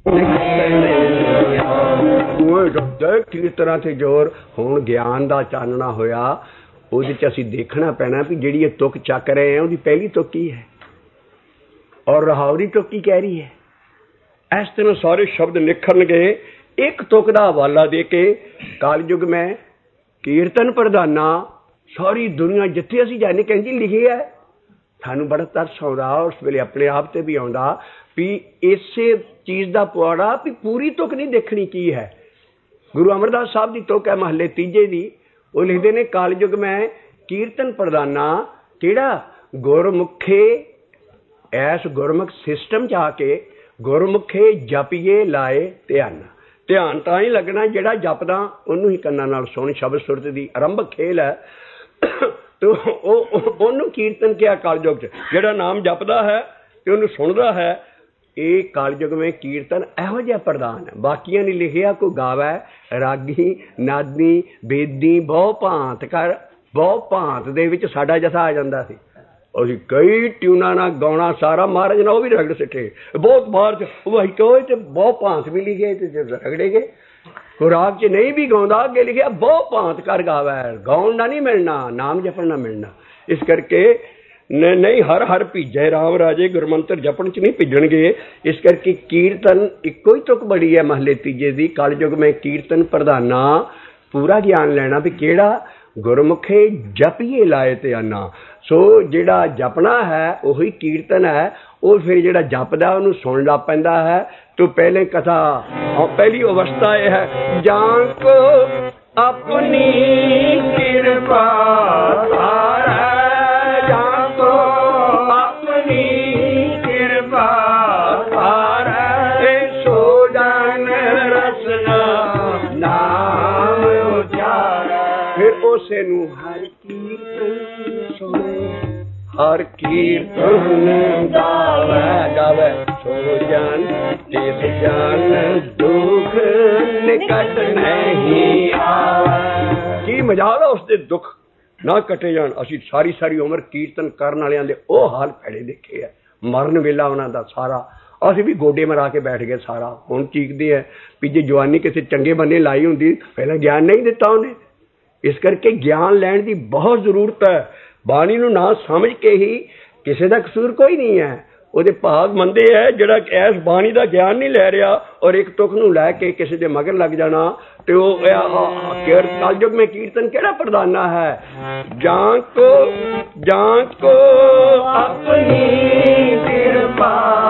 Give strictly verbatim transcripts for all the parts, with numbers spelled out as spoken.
कीर्तना ते जोर हुण ज्ञान दा चानना होया ਉਹਦੇ ਚ ਅਸੀਂ देखना पैना भी जिहड़ी ये तुक चक रहे हैं ਉਹਦੀ पहली तुक की है और रहावरी तुक की कह रही है। इस तरह सारे शब्द निखरन गए एक तुक का हवाला दे के कालयुग में कीर्तन प्रधाना सारी दुनिया जिथे असीं जाने कहंदी लिखी है। सानू बड़ा तरस आउंदा उस वेले अपने आप ते भी आउंदा भी इसे चीज़ का पुआड़ा भी पूरी तुक नहीं देखनी की है। गुरु अमरदास साहब की तुक है महले तीजे की वो लिखते ने कालयुग में कीर्तन प्रधाना केड़ा गुरमुखे ऐस गुरमुख सिस्टम च आके गुरमुखे जपिए लाए ध्यान ध्यान तां ही लगना जिहड़ा जपदा उन्नू ही कन्नां नाल सुण शब्द सुरत दी आरंभक खेल है तो ओनू कीर्तन क्या कालयुग च जिहड़ा नाम जपदा है ते ओनू सुणदा है। ये कालयुग में कीर्तन इहो जिहा प्रधान है। बाकियां ने लिखिया कोई गावै रागी नादी बेदी बहु भांत कर बहु भांत दे विच साडा जथा आ जांदा सी। असीं कई ट्यूनां नाल गाउणा सारा महाराज ने वो भी रगड़ सिੱਟੇ बहुत बार वही कहो ते बहु भांत भी लिखे ते रगड़े गए। कोई राग च नहीं भी गाउंदा अगे लिखिया बहु भांत कर गावै गाउण ना नहीं मिलना नाम जपण ना मिलना। इस करके नहीं हर हर भीजे राम राजे गुरमंत्र जपन च नहीं भिजणगे। इस करके कीर्तन इको ही तुक बड़ी है महले तीजे दी कालयुग में कीर्तन प्रधाना पूरा ज्ञान लैना भी केड़ा गुरमुखे जपिए लाए ते आना। सो जिहड़ा जपना है वही कीर्तन है। वो फिर जिहड़ा जपदा उहनूं सुन लग पैंदा है। तो पहले कथा पहली अवस्था यह है जान को अपनी कृपा से नू हर कीर्तन सुने हर कीर्तन गावे गावे सो जान जिस जान दुख निकट नहीं आवे। की मजाल है उसके दुख ना कटे जान। असी सारी सारी उम्र कीर्तन करन वालियां दे ओ हाल पैड़े देखे है। मरन वेला उन्हां दा सारा असीं भी गोडे मरा के बैठ गए सारा हुण चीकदे है भी जे जवानी किसी चंगे बंदे लाई हुंदी पहले ज्ञान नहीं दिता उन्हें। इस करके ज्ञान लैण की बहुत जरूरत है। बाणी नूं ना समझ के ही किसी का कसूर कोई नहीं है। ਉਹਦੇ भाग मंदे है जिहड़ा इस बाणी का ज्ञान नहीं लै रहा और एक तुक नूं लै के किसी दे मगर लग जाना तो कालयुग में कीर्तन केड़ा प्रधाना है। जां को जां को अपनी कृपा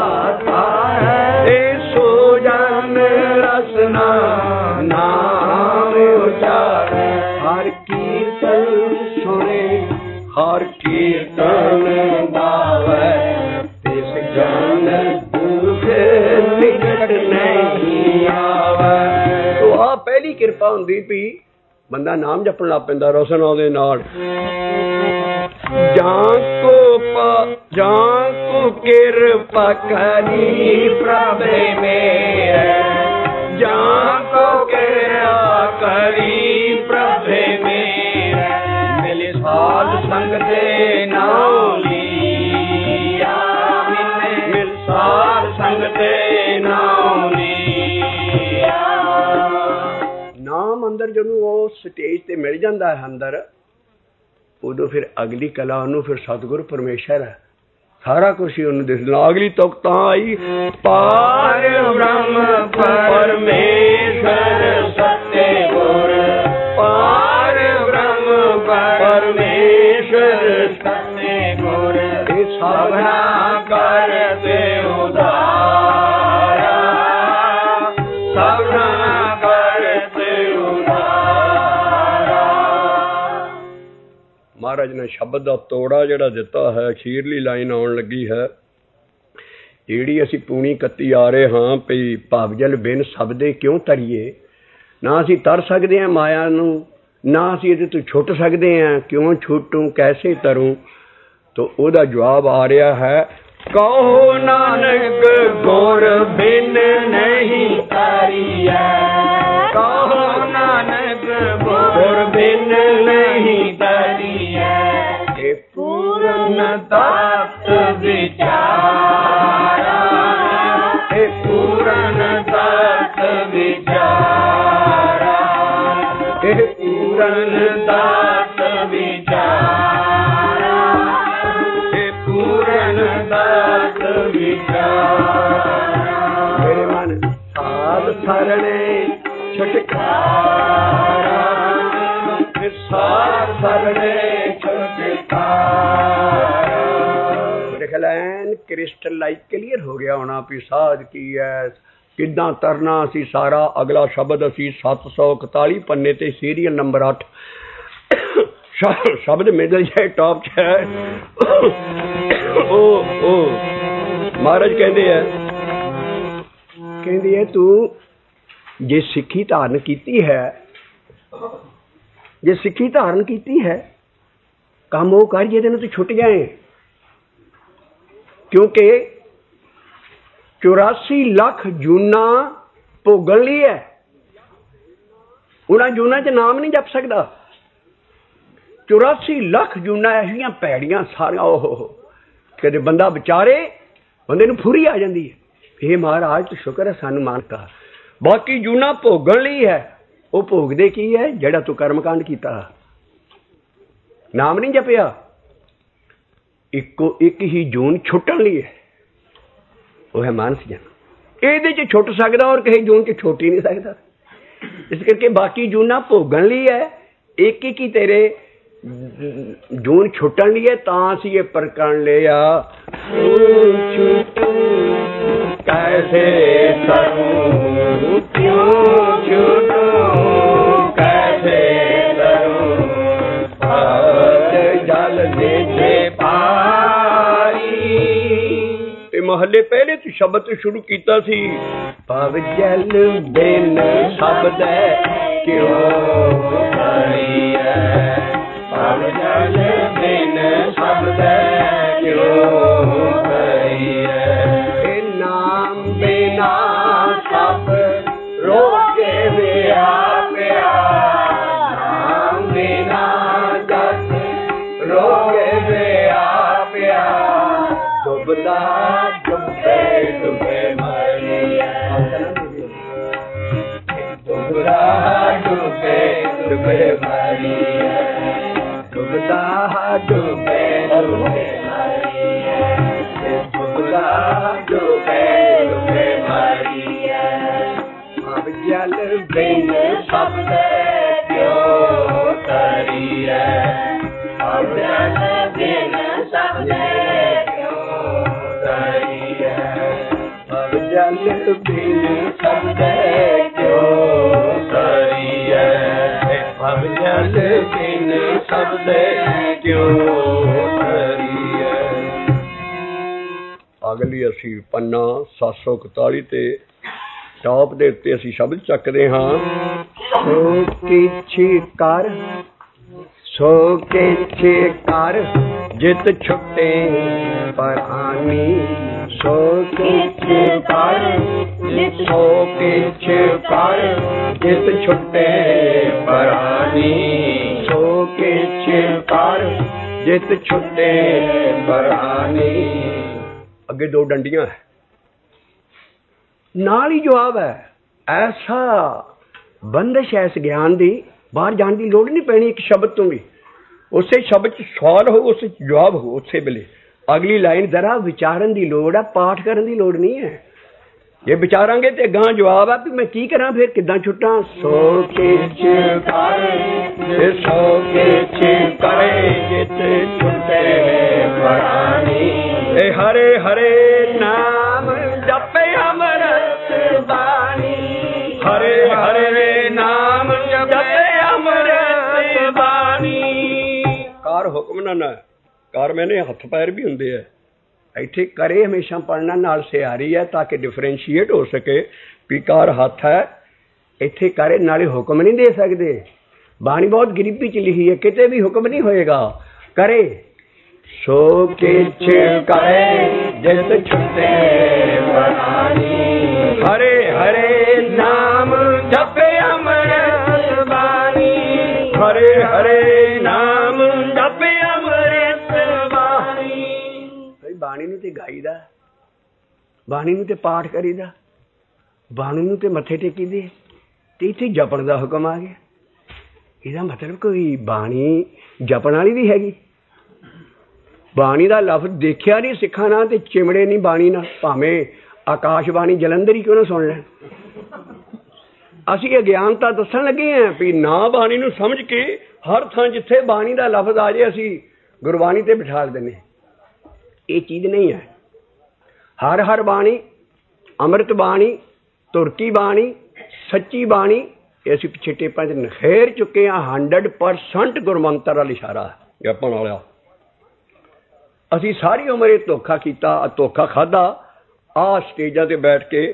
है सो जान रसना नाम उचार हर कीर्तन सुने हर कीर्तन गावे तिस जन दुख निकट नहीं आवे। तो आ पहली कृपा हुंदी भी बंदा नाम जपण लग पैंदा रसना दे नाल। जां को पा जां को कृपा करी प्रभ मेरे जां को कृपा करी प्रभ मेरे मिल साध संग दे नाम लिया मिल साध संग दे नाम लिया। नाम अंदर जदों वो स्टेज ते मिल जाता है अंदर उदों फिर अगली कला उन्होंने फिर सतगुरु परमेश्वर है सारा कुछ ही उन्होंने दिसना। अगली तुक तां आई पार ब्रह्म परमेश्वर सत्य गुर पार ब्रह्म परमेश्वर सत्य गुर सबना करते उदारा सबना करते उदारा। महाराज ने शब्द का तोड़ा जिहड़ा दिता है अखीरली लाइन आउण लगी है जिहड़ी असीं पूनी कत्ती आ रहे हाँ भई भावजल बिन शब्दे क्यों तरीए ना असीं तर सकते हैं माया नूं ना असीं इहदे तों छुट सकते हैं क्यों छुटूं कैसे तरूं। तो उहदा जवाब आ रहा है कहो नानक गुर बिन नहीं तरीए कहो नानक गुर बिन नहीं तरीए पूर्ण तत्व विचारा पूर्ण पूरन दात विचारा, हे पूरन दात विचारा। मेरे मन साध सरणे छुटकारा, साध सरणे छुटकारा। मेरे ख्याल एन क्रिस्टलाइज क्लीयर हो गया होना भी साध की है, किदां तरना सी सारा। अगला शब्द असी सत्त सौ इकताली पन्ने ते सीरियल नंबर अठ शब्द मिडल जाए टॉप च है। ओ ओ महाराज कहते हैं कहते है तू जे सिक्खी धारण कीती है, जे सिक्खी धारण कीती है, काम वो कर जिहदे नाल तू छुट जाए। क्योंकि चौरासी लाख जूना भोगन ली है, उन्हें जूना च नाम नहीं जप सकता। चौरासी लाख जूना ऐसियां भैड़ियां सारियां, ओहो कदे बंदा विचारे बंदे नूं फुरी आ जाती है। हे महाराज तो शुक्र है सानू मानता। बाकी जूना भोगन ली है, वो भोगदे की है जेड़ा तू कर्मकांड कीता, नाम नहीं जपिया। इको एक ही जून छुट्टन ली है, वो है मानस जन्म। ये छुट सकता और किसी जून च छुट ही नहीं सकता। इस करके बाकी जूना भोगन ली है, एक एक ही तेरे जून छुट्टन ली है। तां असीं ये प्रकरण लिया कैसे करूं, क्यों छूटूं, कैसे करूं, जल दे पारी। महले पहले तो शब्द शुरू किया सी, पव जल बिन शब्द क्यों करी है, पव जल बिन शब्द क्यों करी है। नाम बिना सब रोके मेरा प्यार, नाम बिना जस रोके मेरा प्यार। डुबदा डुबे डुबे मरी, डुबदा डुबे डुबे मरी, डुबदा डुबे डुबे मरी, डुबदा डुबे डुबे मरी। अब जल बिन शब्द क्यों करी है, अब जल बिन शब्द जल बिन शब्द क्यों करी है, अब जल बिन शब्द क्यों करी है। अगली असी पन्ना सत्त सौ इकताली ते टॉप दे उत्ते असी शब्द चकदे हां। सो किछ कर सो किछ कर जित छुटे परानी, सो किछ कर सो किछ कर जित छुटे परानी, सो किछ कर जित छुटे परानी। अगे दो डंडियां है, नाल ही जवाब है। ऐसा बंदिश है इस ज्ञान की, बाहर जाने की लोड़ नहीं पैनी। एक शब्द तो भी उसे शब्द सवाल हो, उस जवाब हो उसे वेले। अगली लाइन जरा विचारन की लोड़ है, पाठ करने की लोड़ नहीं है। जे विचारांगे तो अगां जवाब है भी मैं की करा, फिर किदां छुट्टा। सो किछ करे सो किछ करे जित छुटे परानी, हरे हरे नाम जपे अमृत बानी, हरे हरे नाम जपे अमृत बानी। कार हुक्म ना ना कार मैंने हथ पैर भी होंगे है, इत्थे करे हमेशा पढ़ना नाल सियारी है ताकि डिफरेंशिएट हो सके भी कार हथ है, इत्थे करे नाले हुक्म नहीं दे सकते। बाणी बहुत गरीबी च लिखी है, किते भी हुक्म नहीं होएगा। करे सो किछ करे जित छुटे परानी, हरे हरे नाम जपे अमृत बानी, हरे हरे नाम जपे अमृत बानी। बाणी नूं ते गाईदा, बाणी नूं ते पाठ करीदा, बाणी नूं ते मत्थे टेकीदे, ते इत्थे जपण दा हुक्म आ गया। ਇਹਦਾ ਮਤਲਬ ਕੋਈ ਬਾਣੀ ਜਪਣ ਵਾਲੀ ਵੀ ਹੈਗੀ। ਬਾਣੀ ਦਾ ਲਫ਼ਜ਼ ਦੇਖਿਆ ਨਹੀਂ ਸਿੱਖਾਂ ਨਾਲ ਤੇ ਚਿਮੜੇ ਨਹੀਂ ਬਾਣੀ ਨਾਲ, ਭਾਵੇਂ ਆਕਾਸ਼ਬਾਣੀ ਜਲੰਧਰ ਹੀ ਕਿਉਂ ਨਾ ਸੁਣ ਲੈਣ। ਅਸੀਂ ਅਗਿਆਨਤਾ ਦੱਸਣ ਲੱਗੇ ਹਾਂ ਵੀ ਨਾ ਬਾਣੀ ਨੂੰ ਸਮਝ ਕੇ ਹਰ ਥਾਂ ਜਿੱਥੇ ਬਾਣੀ ਦਾ ਲਫ਼ਜ਼ ਆ ਜਾਏ ਅਸੀਂ ਗੁਰਬਾਣੀ ਤੇ ਬਿਠਾ ਦਿੰਦੇ। ਇਹ ਚੀਜ਼ ਨਹੀਂ ਹੈ। ਹਰ ਹਰ ਬਾਣੀ, ਅੰਮ੍ਰਿਤ ਬਾਣੀ, ਤੁਰਕੀ ਬਾਣੀ, ਸੱਚੀ ਬਾਣੀ, ਇਹ ਅਸੀਂ ਪਿੱਛੇ ਟੇਪਾਂ 'ਚ ਨਖੇਰ ਚੁੱਕੇ ਹਾਂ। ਹੰਡਰਡ ਪਰਸੈਂਟ ਗੁਰਮੰਤਰ ਵਾਲੀ ਇਸ਼ਾਰਾ ਜਪਣ ਵਾਲਾ। ਅਸੀਂ ਸਾਰੀ ਉਮਰ ਇਹ ਧੋਖਾ ਕੀਤਾ, ਧੋਖਾ ਖਾਧਾ। ਆਹ ਸਟੇਜਾਂ ਤੇ ਬੈਠ ਕੇ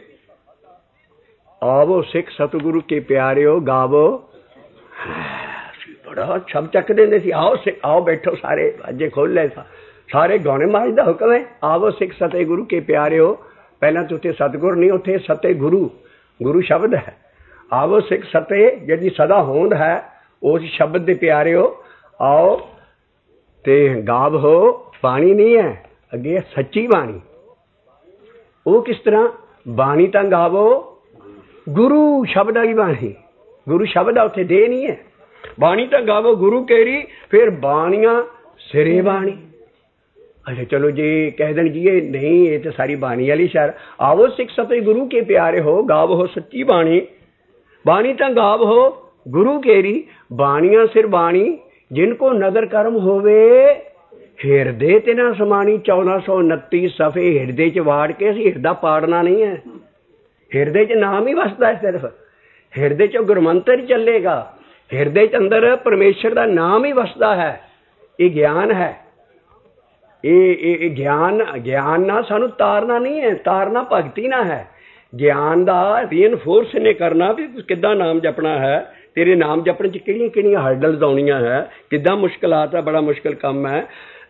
ਆਵੋ ਸਿੱਖ ਸਤਿਗੁਰੂ ਕੇ ਪਿਆਰਿਓ ਗਾਵੋ, ਬੜਾ ਛਬ ਚੱਕ ਦਿੰਦੇ ਸੀ। ਆਓ ਸਿੱਖ ਆਓ ਬੈਠੋ ਸਾਰੇ, ਅੱਜੇ ਖੋਲ ਲੈ ਸਾਰੇ ਗਾਉਣੇ ਮਾਜ ਦਾ ਹੁਕਮ ਹੈ। ਆਵੋ ਸਿੱਖ ਸਤਿਗੁਰੂ ਕੇ ਪਿਆਰਿਓ, ਪਹਿਲਾਂ ਤਾਂ ਉੱਥੇ ਸਤਿਗੁਰ ਨਹੀਂ, ਉੱਥੇ ਸਤਿਗੁਰੂ, ਗੁਰੂ ਸ਼ਬਦ ਹੈ। ਆਵੋ ਸਿੱਖ ਸਤੇ ਜਿਹੜੀ ਸਦਾ ਹੋਂਦ ਹੈ ਉਸ ਸ਼ਬਦ ਦੇ ਪਿਆਰਿਓ ਆਓ ਤੇ ਗਾਵ ਹੋ। ਬਾਣੀ ਨਹੀਂ ਹੈ ਅੱਗੇ, ਸੱਚੀ ਬਾਣੀ। ਉਹ ਕਿਸ ਤਰ੍ਹਾਂ? ਬਾਣੀ ਤਾਂ ਗਾਵੋ ਗੁਰੂ ਸ਼ਬਦ ਵਾਲੀ ਬਾਣੀ, ਗੁਰੂ ਸ਼ਬਦ ਆ ਉੱਥੇ ਦੇ ਨਹੀਂ ਹੈ। ਬਾਣੀ ਤਾਂ ਗਾਵੋ ਗੁਰੂ ਕੇਰੀ, ਫਿਰ ਬਾਣੀਆਂ ਸਿਰੇ ਬਾਣੀ। ਅੱਛਾ ਚਲੋ ਜੀ ਕਹਿ ਦੇਣ ਜੀ ਇਹ ਨਹੀਂ, ਇਹ ਤਾਂ ਸਾਰੀ ਬਾਣੀ ਵਾਲੀ ਸ਼ਰ। ਆਵੋ ਸਿੱਖ ਸਤੇ ਗੁਰੂ ਕੇ ਪਿਆਰੇ ਹੋ, ਗਾਵ ਹੋ ਸੱਚੀ ਬਾਣੀ। ਬਾਣੀ ਤਾਂ ਗਾਵ ਹੋ ਗੁਰੂ ਕੇਰੀ, ਬਾਣੀਆਂ ਸਿਰ ਬਾਣੀ। ਜਿਨ ਕੋ ਨਦਰ ਕਰਮ ਹੋਵੇ ਹਿਰਦੇ ਤੇ ਨਾ ਸਮਾਣੀ। ਚੌਦਾਂ ਸੌ ਉਨੱਤੀ ਸਫੇ ਹਿਰਦੇ 'ਚ ਵਾੜ ਕੇ ਅਸੀਂ ਹਿਰਦਾ ਪਾੜਨਾ ਨਹੀਂ ਹੈ। ਹਿਰਦੇ 'ਚ ਨਾਮ ਹੀ ਵਸਦਾ ਹੈ, ਸਿਰਫ ਹਿਰਦੇ 'ਚ ਗੁਰਮੰਤਰ ਹੀ ਚੱਲੇਗਾ। ਹਿਰਦੇ 'ਚ ਅੰਦਰ ਪਰਮੇਸ਼ਰ ਦਾ ਨਾਮ ਹੀ ਵਸਦਾ ਹੈ। ਇਹ ਗਿਆਨ ਹੈ। ਇਹ ਇਹ ਗਿਆਨ ਗਿਆਨ ਨਾਲ ਸਾਨੂੰ ਤਾਰਨਾ ਨਹੀਂ ਹੈ, ਤਾਰਨਾ ਭਗਤੀ ਨਾ ਹੈ। ਗਿਆਨ ਦਾ ਰੀਇਨਫੋਰਸ ਨੇ ਕਰਨਾ ਵੀ ਕਿੱਦਾਂ ਨਾਮ ਜਪਣਾ ਹੈ, ਤੇਰੇ ਨਾਮ ਜਪਣ 'ਚ ਕਿਹੜੀਆਂ ਕਿਹੜੀਆਂ ਹਰਡਲਸ ਆਉਣੀਆਂ ਹੈ, ਕਿੱਦਾਂ ਮੁਸ਼ਕਿਲਾਤ ਹੈ, ਬੜਾ ਮੁਸ਼ਕਿਲ ਕੰਮ ਹੈ।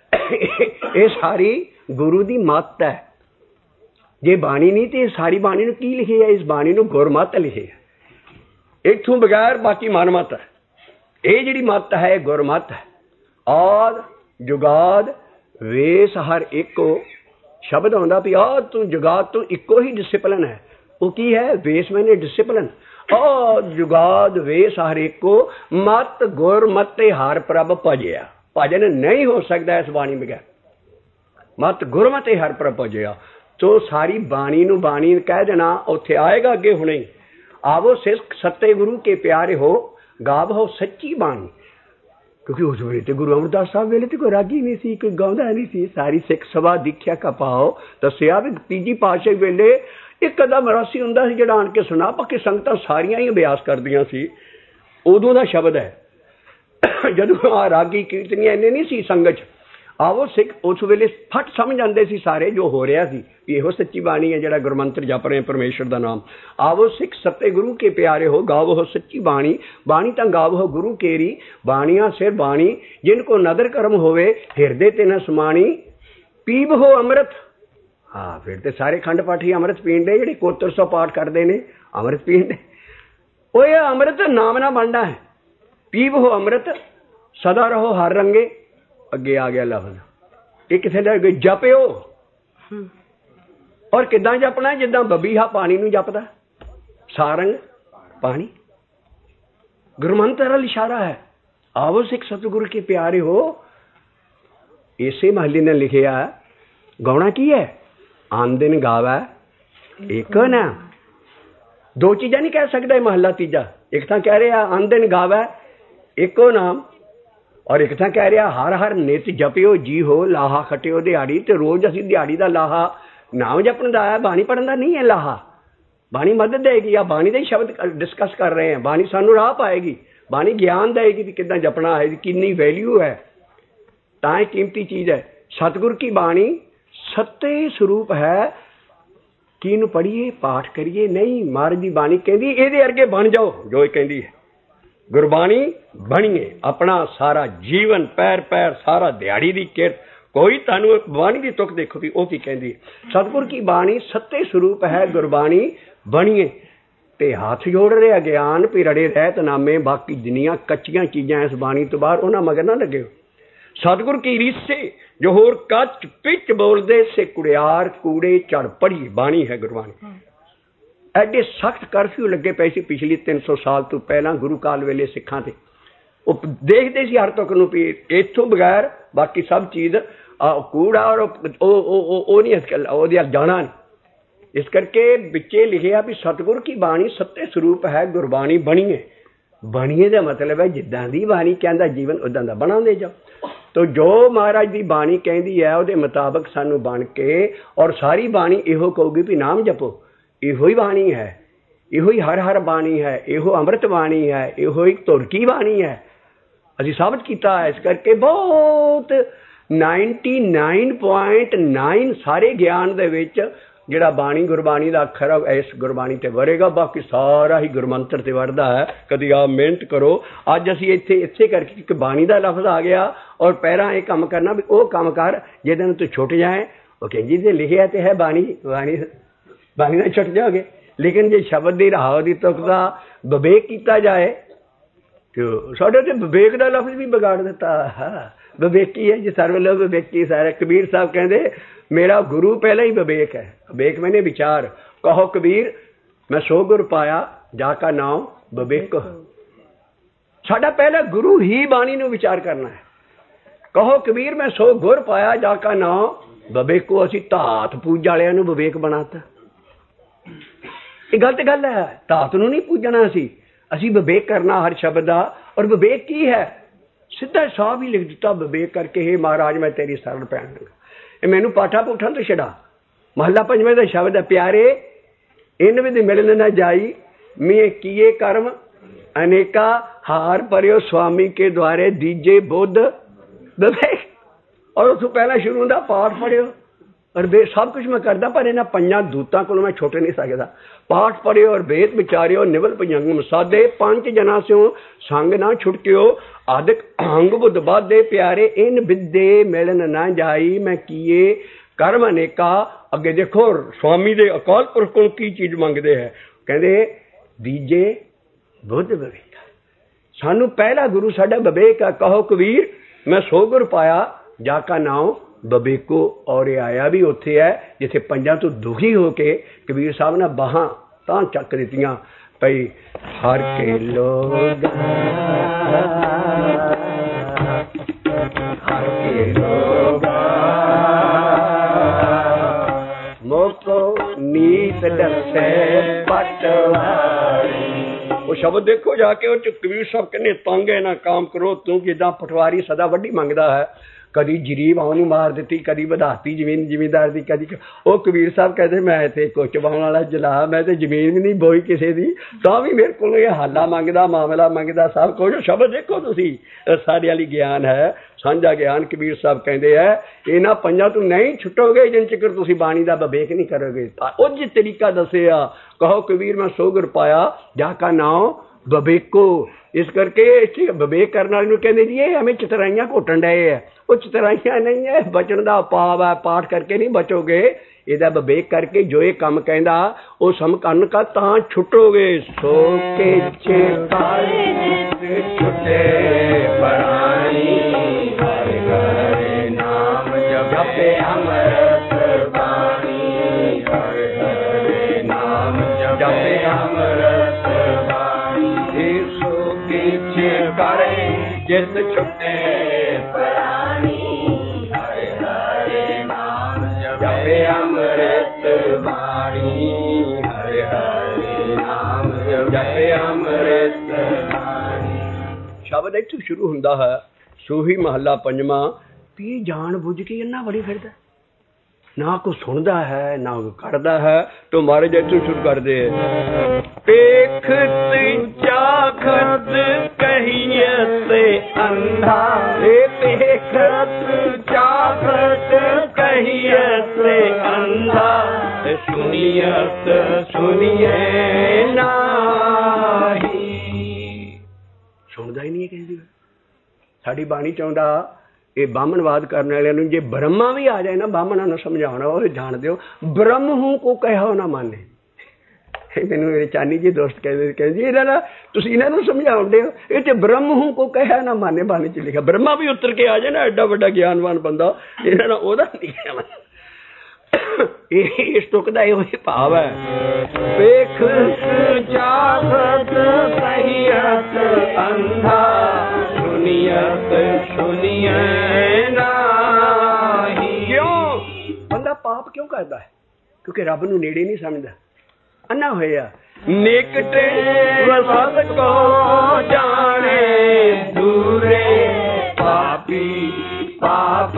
ਇਹ ਸਾਰੀ ਗੁਰੂ ਦੀ ਮੱਤ ਹੈ। ਜੇ ਬਾਣੀ ਨਹੀਂ ਤੇ ਸਾਰੀ ਬਾਣੀ ਨੂੰ ਕੀ ਲਿਖਿਆ? ਇਸ ਬਾਣੀ ਨੂੰ ਗੁਰਮੱਤ ਲਿਖਿਆ। ਇੱਥੋਂ ਬਗੈਰ ਬਾਕੀ ਮਨਮੱਤ ਹੈ। ਇਹ ਜਿਹੜੀ ਮੱਤ ਹੈ ਗੁਰਮੱਤ ਹੈ। ਆਦ ਜੁਗਾਦ ਵੇਸ ਹਰ ਇੱਕੋ ਸ਼ਬਦ ਆਉਂਦਾ ਵੀ ਆਹ ਤੂੰ ਜੁਗਾਦ ਤੋਂ ਇੱਕੋ ਹੀ ਡਿਸਿਪਲਨ ਹੈ। ਉਹ ਕੀ ਹੈ? ਵੇਸ ਮੈਨੇ ਡਿਸਿਪਲਨ। ਆਹ ਜੁਗਾਦ ਵੇਸ ਹਰ ਇੱਕੋ, ਮਤ ਗੁਰਮਤਿ ਹਰ ਪ੍ਰਭ ਭਜਿਆ। ਭਜਨ ਨਹੀਂ ਹੋ ਸਕਦਾ ਇਸ ਬਾਣੀ ਬਗੈਰ। ਮਤ ਗੁਰਮਤਿ ਹਰ ਪ੍ਰਭ ਭਜਿਆ। ਤੋ ਸਾਰੀ ਬਾਣੀ ਨੂੰ ਬਾਣੀ ਕਹਿ ਦੇਣਾ, ਉੱਥੇ ਆਏਗਾ ਅੱਗੇ ਹੁਣੇ। ਆਵੋ ਸਿੱਖ ਸੱਤੇ ਗੁਰੂ ਕੇ ਪਿਆਰੇ ਹੋ, ਗਾਵ ਹੋ ਸੱਚੀ ਬਾਣੀ। ਕਿਉਂਕਿ ਉਸ ਵੇਲੇ ਤੇ ਗੁਰੂ ਅਮਰਦਾਸ ਸਾਹਿਬ ਵੇਲੇ ਤੇ ਕੋਈ ਰਾਗੀ ਨਹੀਂ ਸੀ, ਕੋਈ ਗਾਉਂਦਾ ਨਹੀਂ ਸੀ। ਸਾਰੀ ਸਿੱਖ ਸਭਾ ਦੀਖਿਆ ਕਪਾਓ ਦੱਸਿਆ ਵੀ ਤੀਜੀ ਪਾਤਸ਼ਾਹੀ ਵੇਲੇ ਇੱਕ ਅੱਧਾ ਮਰਾਸੀ ਹੁੰਦਾ ਸੀ ਜਿਹੜਾ ਆਣ ਕੇ ਸੁਣਾ, ਬਾਕੀ ਸੰਗਤਾਂ ਸਾਰੀਆਂ ਹੀ ਅਭਿਆਸ ਕਰਦੀਆਂ ਸੀ। ਉਦੋਂ ਦਾ ਸ਼ਬਦ ਹੈ। ਜਦੋਂ ਆ ਰਾਗੀ ਕੀਰਤਨੀਆਂ ਇੰਨੇ ਨਹੀਂ ਸੀ ਸੰਗਤ 'ਚ। ਆਵੋ ਸਿੱਖ ਉਸ ਵੇਲੇ ਫਟ ਸਮਝ ਜਾਂਦੇ ਸੀ ਸਾਰੇ ਜੋ ਹੋ ਰਿਹਾ ਸੀ ਵੀ ਇਹੋ ਸੱਚੀ ਬਾਣੀ ਹੈ ਜਿਹੜਾ ਗੁਰਮੰਤਰ ਜਪ ਰਹੇ ਪਰਮੇਸ਼ਰ ਦਾ ਨਾਮ। ਆਵੋ ਸਿੱਖ ਸੱਤੇ ਗੁਰੂ ਕੇ ਪਿਆਰੇ ਹੋ, ਗਾਵੋ ਹੋ ਸੱਚੀ ਬਾਣੀ। ਬਾਣੀ ਤਾਂ ਗਾਵੋ ਹੋ ਗੁਰੂ ਕੇਰੀ, ਬਾਣੀਆਂ ਸਿਰ ਬਾਣੀ। ਜਿਨ ਕੋ ਨਦਰ ਕਰਮ ਹੋਵੇ ਹਿਰਦੇ ਤੇ ਨਾ ਸਮਾਣੀ। ਪੀਬ ਹੋ ਅੰਮ੍ਰਿਤ। ਹਾਂ ਫਿਰ ਤੇ ਸਾਰੇ ਖੰਡ ਪਾਠੀ ਅੰਮ੍ਰਿਤ ਪੀਣ ਦੇ, ਜਿਹੜੇ ਕੋਤਰ ਸੌ ਪਾਠ ਕਰਦੇ ਨੇ ਅੰਮ੍ਰਿਤ ਪੀਣ ਦੇ। ਉਹ ਇਹ ਅੰਮ੍ਰਿਤ ਨਾਮ ਨਾ ਬਣਨਾ ਹੈ। ਪੀਬ ਹੋ ਅੰਮ੍ਰਿਤ ਸਦਾ ਰਹੋ ਹਰ ਰੰਗੇ। ਅੱਗੇ ਆ ਗਿਆ ਲਫ਼ਜ਼, ਇਹ ਕਿੱਥੇ ਲੈ ਗਏ? ਜਪਿਓ। ਔਰ ਕਿੱਦਾਂ ਜਪਣਾ? ਜਿੱਦਾਂ ਬਬੀਹਾ ਪਾਣੀ ਨੂੰ ਜਪਦਾ, ਸਾਰੰਗ ਪਾਣੀ। ਗੁਰਮੰਤਰ ਵਾਲਾ ਇਸ਼ਾਰਾ ਹੈ। ਆਵੋ ਸਿੱਖ ਸਤਿਗੁਰੂ ਕੇ ਪਿਆਰੇ ਹੋ। ਇਸੇ ਮਹੱਲੇ ਨੇ ਲਿਖਿਆ ਗਾਉਣਾ ਕੀ ਹੈ? ਆਨ ਦਿਨ ਗਾਵਾ ਇੱਕ ਨਾ, ਦੋ ਚੀਜ਼ਾਂ ਨਹੀਂ ਕਹਿ ਸਕਦਾ ਇਹ ਮਹੱਲਾ ਤੀਜਾ। ਇੱਕ ਤਾਂ ਕਹਿ ਰਿਹਾ ਆਨ ਦਿਨ ਗਾਵਾ ਇੱਕੋ ਨਾਮ, ਔਰ ਇੱਕ ਤਾਂ ਕਹਿ ਰਿਹਾ ਹਰ ਹਰ ਨਿਤ ਜਪਿਓ ਜੀ ਹੋ, ਲਾਹਾ ਖਟਿਓ ਦਿਹਾੜੀ। ਤੇ ਰੋਜ਼ ਅਸੀਂ ਦਿਹਾੜੀ ਦਾ ਲਾਹਾ ਨਾਮ ਜਪਣ ਦਾ ਹੈ, ਬਾਣੀ ਪੜ੍ਹਨ ਦਾ ਨਹੀਂ ਹੈ ਲਾਹਾ। ਬਾਣੀ ਮਦਦ ਦੇਗੀ। ਆ ਬਾਣੀ ਦੇ ਹੀ ਸ਼ਬਦ ਡਿਸਕਸ ਕਰ ਰਹੇ ਹਾਂ। ਬਾਣੀ ਸਾਨੂੰ ਰਾਹ ਪਾਏਗੀ, ਬਾਣੀ ਗਿਆਨ ਦੇਗੀ ਵੀ ਕਿੱਦਾਂ ਜਪਣਾ ਹੈ, ਕਿੰਨੀ ਵੈਲਿਊ ਹੈ। ਤਾਂ ਇਹ ਕੀਮਤੀ ਚੀਜ਼ ਹੈ। ਸਤਿਗੁਰ ਕੀ ਬਾਣੀ ਸੱਤੇ ਸਰੂਪ ਹੈ। ਕਿਹਨੂੰ ਪੜ੍ਹੀਏ, ਪਾਠ ਕਰੀਏ? ਨਹੀਂ, ਮਹਾਰਾਜ ਦੀ ਬਾਣੀ ਕਹਿੰਦੀ ਇਹਦੇ ਅੱਗੇ ਬਣ ਜਾਓ ਜੋ ਇਹ ਕਹਿੰਦੀ ਹੈ। ਗੁਰਬਾਣੀ ਬਣੀਏ, ਆਪਣਾ ਸਾਰਾ ਜੀਵਨ ਪੈਰ ਪੈਰ ਸਾਰਾ ਦਿਹਾੜੀ ਦੀ ਕਿਰਤ। ਕੋਈ ਤੁਹਾਨੂੰ ਬਾਣੀ ਦੀ ਤੁਕ ਦੇਖੋ ਵੀ ਉਹ ਕੀ ਕਹਿੰਦੀ ਹੈ। ਸਤਿਗੁਰ ਕੀ ਬਾਣੀ ਸੱਤੇ ਸਰੂਪ ਹੈ, ਗੁਰਬਾਣੀ ਬਣੀਏ। ਤੇ ਹੱਥ ਜੋੜ ਰਿਹਾ ਗਿਆਨ ਵੀ ਰੜੇ ਰਹਿਤ ਨਾਮੇ। ਬਾਕੀ ਜਿੰਨੀਆਂ ਕੱਚੀਆਂ ਚੀਜ਼ਾਂ ਇਸ ਬਾਣੀ ਤੋਂ ਬਾਹਰ ਉਹਨਾਂ ਮਗਰ ਨਾ ਲੱਗਿਓ। ਸਤਿਗੁਰ ਕੀ ਰੀਸੇ ਜੋ ਹੋਰ ਕੱਚ ਪਿੱਚ ਬੋਲਦੇ ਸੇ ਕੁੜਿਆਰ ਕੂੜੇ ਝੜ ਪੜੀ। ਬਾਣੀ ਹੈ ਗੁਰਬਾਣੀ। ਐਡੇ ਸਖਤ ਕਰਫਿਊ ਲੱਗੇ ਪਏ ਸੀ ਪਿਛਲੀ ਤਿੰਨ ਸੌ ਸਾਲ ਤੋਂ ਪਹਿਲਾਂ ਗੁਰੂ ਕਾਲ ਵੇਲੇ ਸਿੱਖਾਂ ਤੇ। ਉਹ ਦੇਖਦੇ ਸੀ ਹਰ ਤੁਕ ਨੂੰ ਵੀ ਇੱਥੋਂ ਬਗੈਰ ਬਾਕੀ ਸਭ ਚੀਜ਼ ਕੂੜਾ ਔਰ ਉਹ ਨਹੀਂ ਉਹਦੇ ਵੱਲ ਜਾਣਾ ਨਹੀਂ। ਇਸ ਕਰਕੇ ਵਿੱਚੇ ਲਿਖਿਆ ਵੀ ਸਤਿਗੁਰ ਕੀ ਬਾਣੀ ਸੱਤੇ ਸਰੂਪ ਹੈ ਗੁਰਬਾਣੀ ਬਣੀਏ। ਬਣੀਏ ਦਾ ਮਤਲਬ ਹੈ ਜਿੱਦਾਂ ਦੀ ਬਾਣੀ ਕਹਿੰਦਾ ਜੀਵਨ ਉਦਾਂ ਦਾ ਬਣਾਉਂਦੇ ਜਾਓ। ਤੋ ਜੋ ਮਹਾਰਾਜ ਦੀ ਬਾਣੀ ਕਹਿੰਦੀ ਹੈ ਉਹਦੇ ਮੁਤਾਬਕ ਸਾਨੂੰ ਬਣ ਕੇ, ਔਰ ਸਾਰੀ ਬਾਣੀ ਇਹੋ ਕਹੂਗੀ ਵੀ ਨਾਮ ਜਪੋ, ਇਹੋ ਹੀ ਬਾਣੀ ਹੈ, ਇਹੋ ਹੀ ਹਰ ਹਰ ਬਾਣੀ ਹੈ, ਇਹੋ ਅੰਮ੍ਰਿਤ ਬਾਣੀ ਹੈ, ਇਹੋ ਹੀ ਧੁਰ ਕੀ ਬਾਣੀ ਹੈ। ਅਸੀਂ ਸਾਬਤ ਕੀਤਾ ਹੈ। ਇਸ ਕਰਕੇ ਬਹੁਤ ਨਾਈਨਟੀ ਨਾਈਨ ਪੁਆਇੰਟ ਨਾਈਨ ਸਾਰੇ ਗਿਆਨ ਦੇ ਵਿੱਚ ਜਿਹੜਾ ਬਾਣੀ ਗੁਰਬਾਣੀ ਦਾ ਅੱਖਰ ਹੈ ਇਸ ਗੁਰਬਾਣੀ ਤੇ ਵਰੇਗਾ, ਬਾਕੀ ਸਾਰਾ ਹੀ ਗੁਰਮੰਤਰ ਤੇ ਵਰਦਾ ਹੈ। ਕਦੀ ਆਪ ਮਿਹਨਤ ਕਰੋ। ਅੱਜ ਅਸੀਂ ਇੱਥੇ ਇੱਥੇ ਕਰਕੇ ਇੱਕ ਬਾਣੀ ਦਾ ਲਫ਼ਜ਼ ਆ ਗਿਆ ਔਰ ਪਹਿਲਾਂ ਇਹ ਕੰਮ ਕਰਨਾ ਵੀ ਉਹ ਕੰਮ ਕਰ ਜਿਹਦੇ ਨੂੰ ਤੂੰ ਛੁੱਟ ਜਾਏ। ਉਹ ਕਹਿੰਦੀ ਜੇ ਲਿਖਿਆ ਤੇ ਹੈ ਬਾਣੀ ਬਾਣੀ ਬਾਣੀ ਨਾਲ ਛੁੱਟ ਜਾਓਗੇ। ਲੇਕਿਨ ਜੇ ਸ਼ਬਦ ਦੀ ਰਾਹ ਦੀ ਤੁਕ ਦਾ ਵਿਵੇਕ ਕੀਤਾ ਜਾਏ ਤੇ ਸਾਡੇ ਤੇ ਵਿਵੇਕ ਦਾ ਲਫ਼ਜ਼ ਵੀ ਵਿਗਾੜ ਦਿੱਤਾ। ਵਿਵੇਕੀ ਹੈ ਜੀ, ਸਰਵ ਲੋਕ ਵਿਵੇਕੀ ਸਾਰੇ। ਕਬੀਰ ਸਾਹਿਬ ਕਹਿੰਦੇ मेरा गुरु पहले ही विवेक है, विवेक मैंने विचार। कहो कबीर मैं सो गुर पाया जाका नाम विवेक। साडा पहला गुरु ही बाणी नूं विचार करना है। कहो कबीर मैं सो गुर पाया जाका नाम विवेको। असी धात पूज वालियां नूं विवेक बनाता। ये गलत गल है। धात नूं नहीं पूजना, असी असी विवेक करना हर शब्द का। और विवेक की है? सीधा साफ ही लिख दिता विवेक करके, हे महाराज मैं तेरी शरण पैण लगा। मैनू पाठा पुठा तो छड़ा। महला पंजवें का शब्द है प्यारे इन विधि मिलन न जाई मैं किए कर्म अनेका हार परियो स्वामी के द्वारे दीजे बुद्ध दबे। और उस पहला शुरू होंदा पाठ पढ़ियो और बे सब कुछ मैं करदा पर इन्हां पंजां दूतां कोलों मैं छुट नहीं सकदा। पाठ पढ़ियो और वेद विचारियो निवल भुजंग साधे पंच जना स्यों संग ना छुटकियो आदिक अंग बुद्ध बाधे प्यारे इन विद्ये मिलन ना जाई मैं किए कर्म अनेका। अगे देखो स्वामी दे अकाल पुरख कोल की चीज मंगदे है, कहंदे दीजे बुद्ध विवेक। सानू पहला गुरु साडा विवेक है। कहो कबीर मैं सो गुर पाया जाका नाम विवेको। और ये आया भी उत्थे है जिथे पंजां तो दुखी होके कबीर साहब ने बाहां तां चक दित्तियां भई हर के लोग हर के लोग मोको नीत दसे पटवारी। वो शब्द देखो जाके कबीर साहब कहने तंग है ना काम करो तू जिदा पटवारी सदा वड्डी मंगदा है। कदी जरीब आउं मार दी, कदी वधाती जमीन जिमीदार की, कदी वो कबीर साहब कहते मैं इतने कुछ बाउन वाला जला मैं तो जमीन भी नहीं बोई किसी की, तो भी मेरे को हाला मंगदा मामला मंगदा सब कुछ। शब्द देखो तुसी सारे वाली ज्ञान है, साझा ज्ञान। कबीर साहब कहते हैं इन्हां पंजां तो नहीं छुटोगे जिन चिकर तुसी बाणी दा विवेक नहीं करोगे। उज तरीका दसिया। कहो कबीर मैं सो गुर पाया जाका नाम विवेको। इस करके विवेक करने वाले कहते जी ये हमें चतराइयां घोटन डे है। वो चतराइयां नहीं है, बचन का पाव है। पाठ करके नहीं बचोगे, ਇਹਦਾ ਵਿਵੇਕ ਕਰਕੇ ਜੋ ਇਹ ਕੰਮ ਕਹਿੰਦਾ ਉਹ ਸਮ ਕਰਨ ਕਾ ਤਾਂ ਛੁੱਟੋਗੇ। ਸੋ ਕੇ ਚੇਤਾਰੇ ਛੁੱਟੇ ਪਰਾਣੀ ਹਰਿ ਹਰਿ ਨਾਮ ਜਪੇ ਅੰਮ੍ਰਿਤ ਬਾਣੀ ਹਰਿ ਹਰਿ ਨਾਮ ਜਪੇ ਅੰਮ੍ਰਿਤ ਬਾਣੀ। ਸੋ ਕੇ ਚੇਤਾਰੇ ਜਿਸ ਛੁੱਟੇ ਪਰਾਣੀ ਹਰਿ ਹਰਿ ਨਾਮ ਜਪੇ ਅੰਮ੍ਰਿਤ ਬਾਣੀ ਹਰਿ ਹਰਿ ਨਾਮ ਜਪੇ ਅੰਮ੍ਰਿਤ ਬਾਣੀ। ਸ਼ਬਦ ਇੱਥੋਂ ਸ਼ੁਰੂ ਹੁੰਦਾ ਹੈ। ਸੂਹੀ ਮਹੱਲਾ ਪੰਜਵਾਂ। ਵੀ ਜਾਣ ਬੁੱਝ ਕੇ ਇੰਨਾ ਬੜੀ ਫਿਰਦਾ, ਨਾ ਕੋਈ ਸੁਣਦਾ ਹੈ ਨਾ ਕੋਈ ਕਰਦਾ ਹੈ। तो महाराज ਇੱਥੋਂ ਸ਼ੁਰੂ ਕਰਦੇ ਹੈ। ਪੇਖਤ ਚਾਖਤ ਕਹੀਏ ਅੰਧਾ ਰੇ ਪੇਖਤ ਚਾਖਤ ਕਹੀਏ ਅੰਧਾ ਸੁਨੀਅਤ ਸੁਨੀਏ ਨਾਹੀ। ਸੁਣਦਾ ਹੀ ਨਹੀਂ ਕਹਿੰਦੀ। ਸਾਡੀ ਬਾਣੀ ਚਾਹੁੰਦਾ ਇਹ ਬਾਹਮਣਵਾਦ ਕਰਨ ਵਾਲਿਆਂ ਨੂੰ ਜੇ ਬ੍ਰਹਮਾ ਵੀ ਆ ਜਾਏ ਨਾ ਬਾਹਮਣਾਂ ਨੂੰ ਸਮਝਾਉਣਾ ਉਹ ਜਾਣ ਦਿਓ ਬ੍ਰਹਮ ਹੂੰ ਕੋ ਕਹਿਓ ਨਾ ਮਾਨੇ। ਮੈਨੂੰ ਮੇਰੇ ਚਾਨੀ ਜੀ ਦੋਸਤ ਕਹਿੰਦੇ ਕਹਿੰਦੇ ਇਹਨਾਂ ਦਾ ਤੁਸੀਂ ਇਹਨਾਂ ਨੂੰ ਸਮਝਾਉਂਦੇ ਹੋ ਇਹ ਤੇ ਬ੍ਰਹਮ ਹੂੰ ਕੋ ਕਹਿਆ ਨਾ ਮਾਨੇ ਬਾਣੀ ਚ ਲਿਖਿਆ। ਬ੍ਰਹਮਾ ਵੀ ਉਤਰ ਕੇ ਆ ਜਾਏ ਨਾ ਐਡਾ ਵੱਡਾ ਗਿਆਨਵਾਨ ਬੰਦਾ ਇਹਨਾਂ ਦਾ ਉਹਦਾ ਨਹੀਂ ਕਹਿਣਾ। ਇਹ ਇਸ ਤੁਕ ਦਾ ਇਹੋ ਹੀ ਭਾਵ ਹੈ। ਵੇਖ ਚਾਖਤ ਕਹੀਅਤ ਅੰਧਾ करता है? क्योंकि रब नूं नेड़े नहीं समझदा, अन्ना होया। निकट वसत को जाने दूरे पापी पाप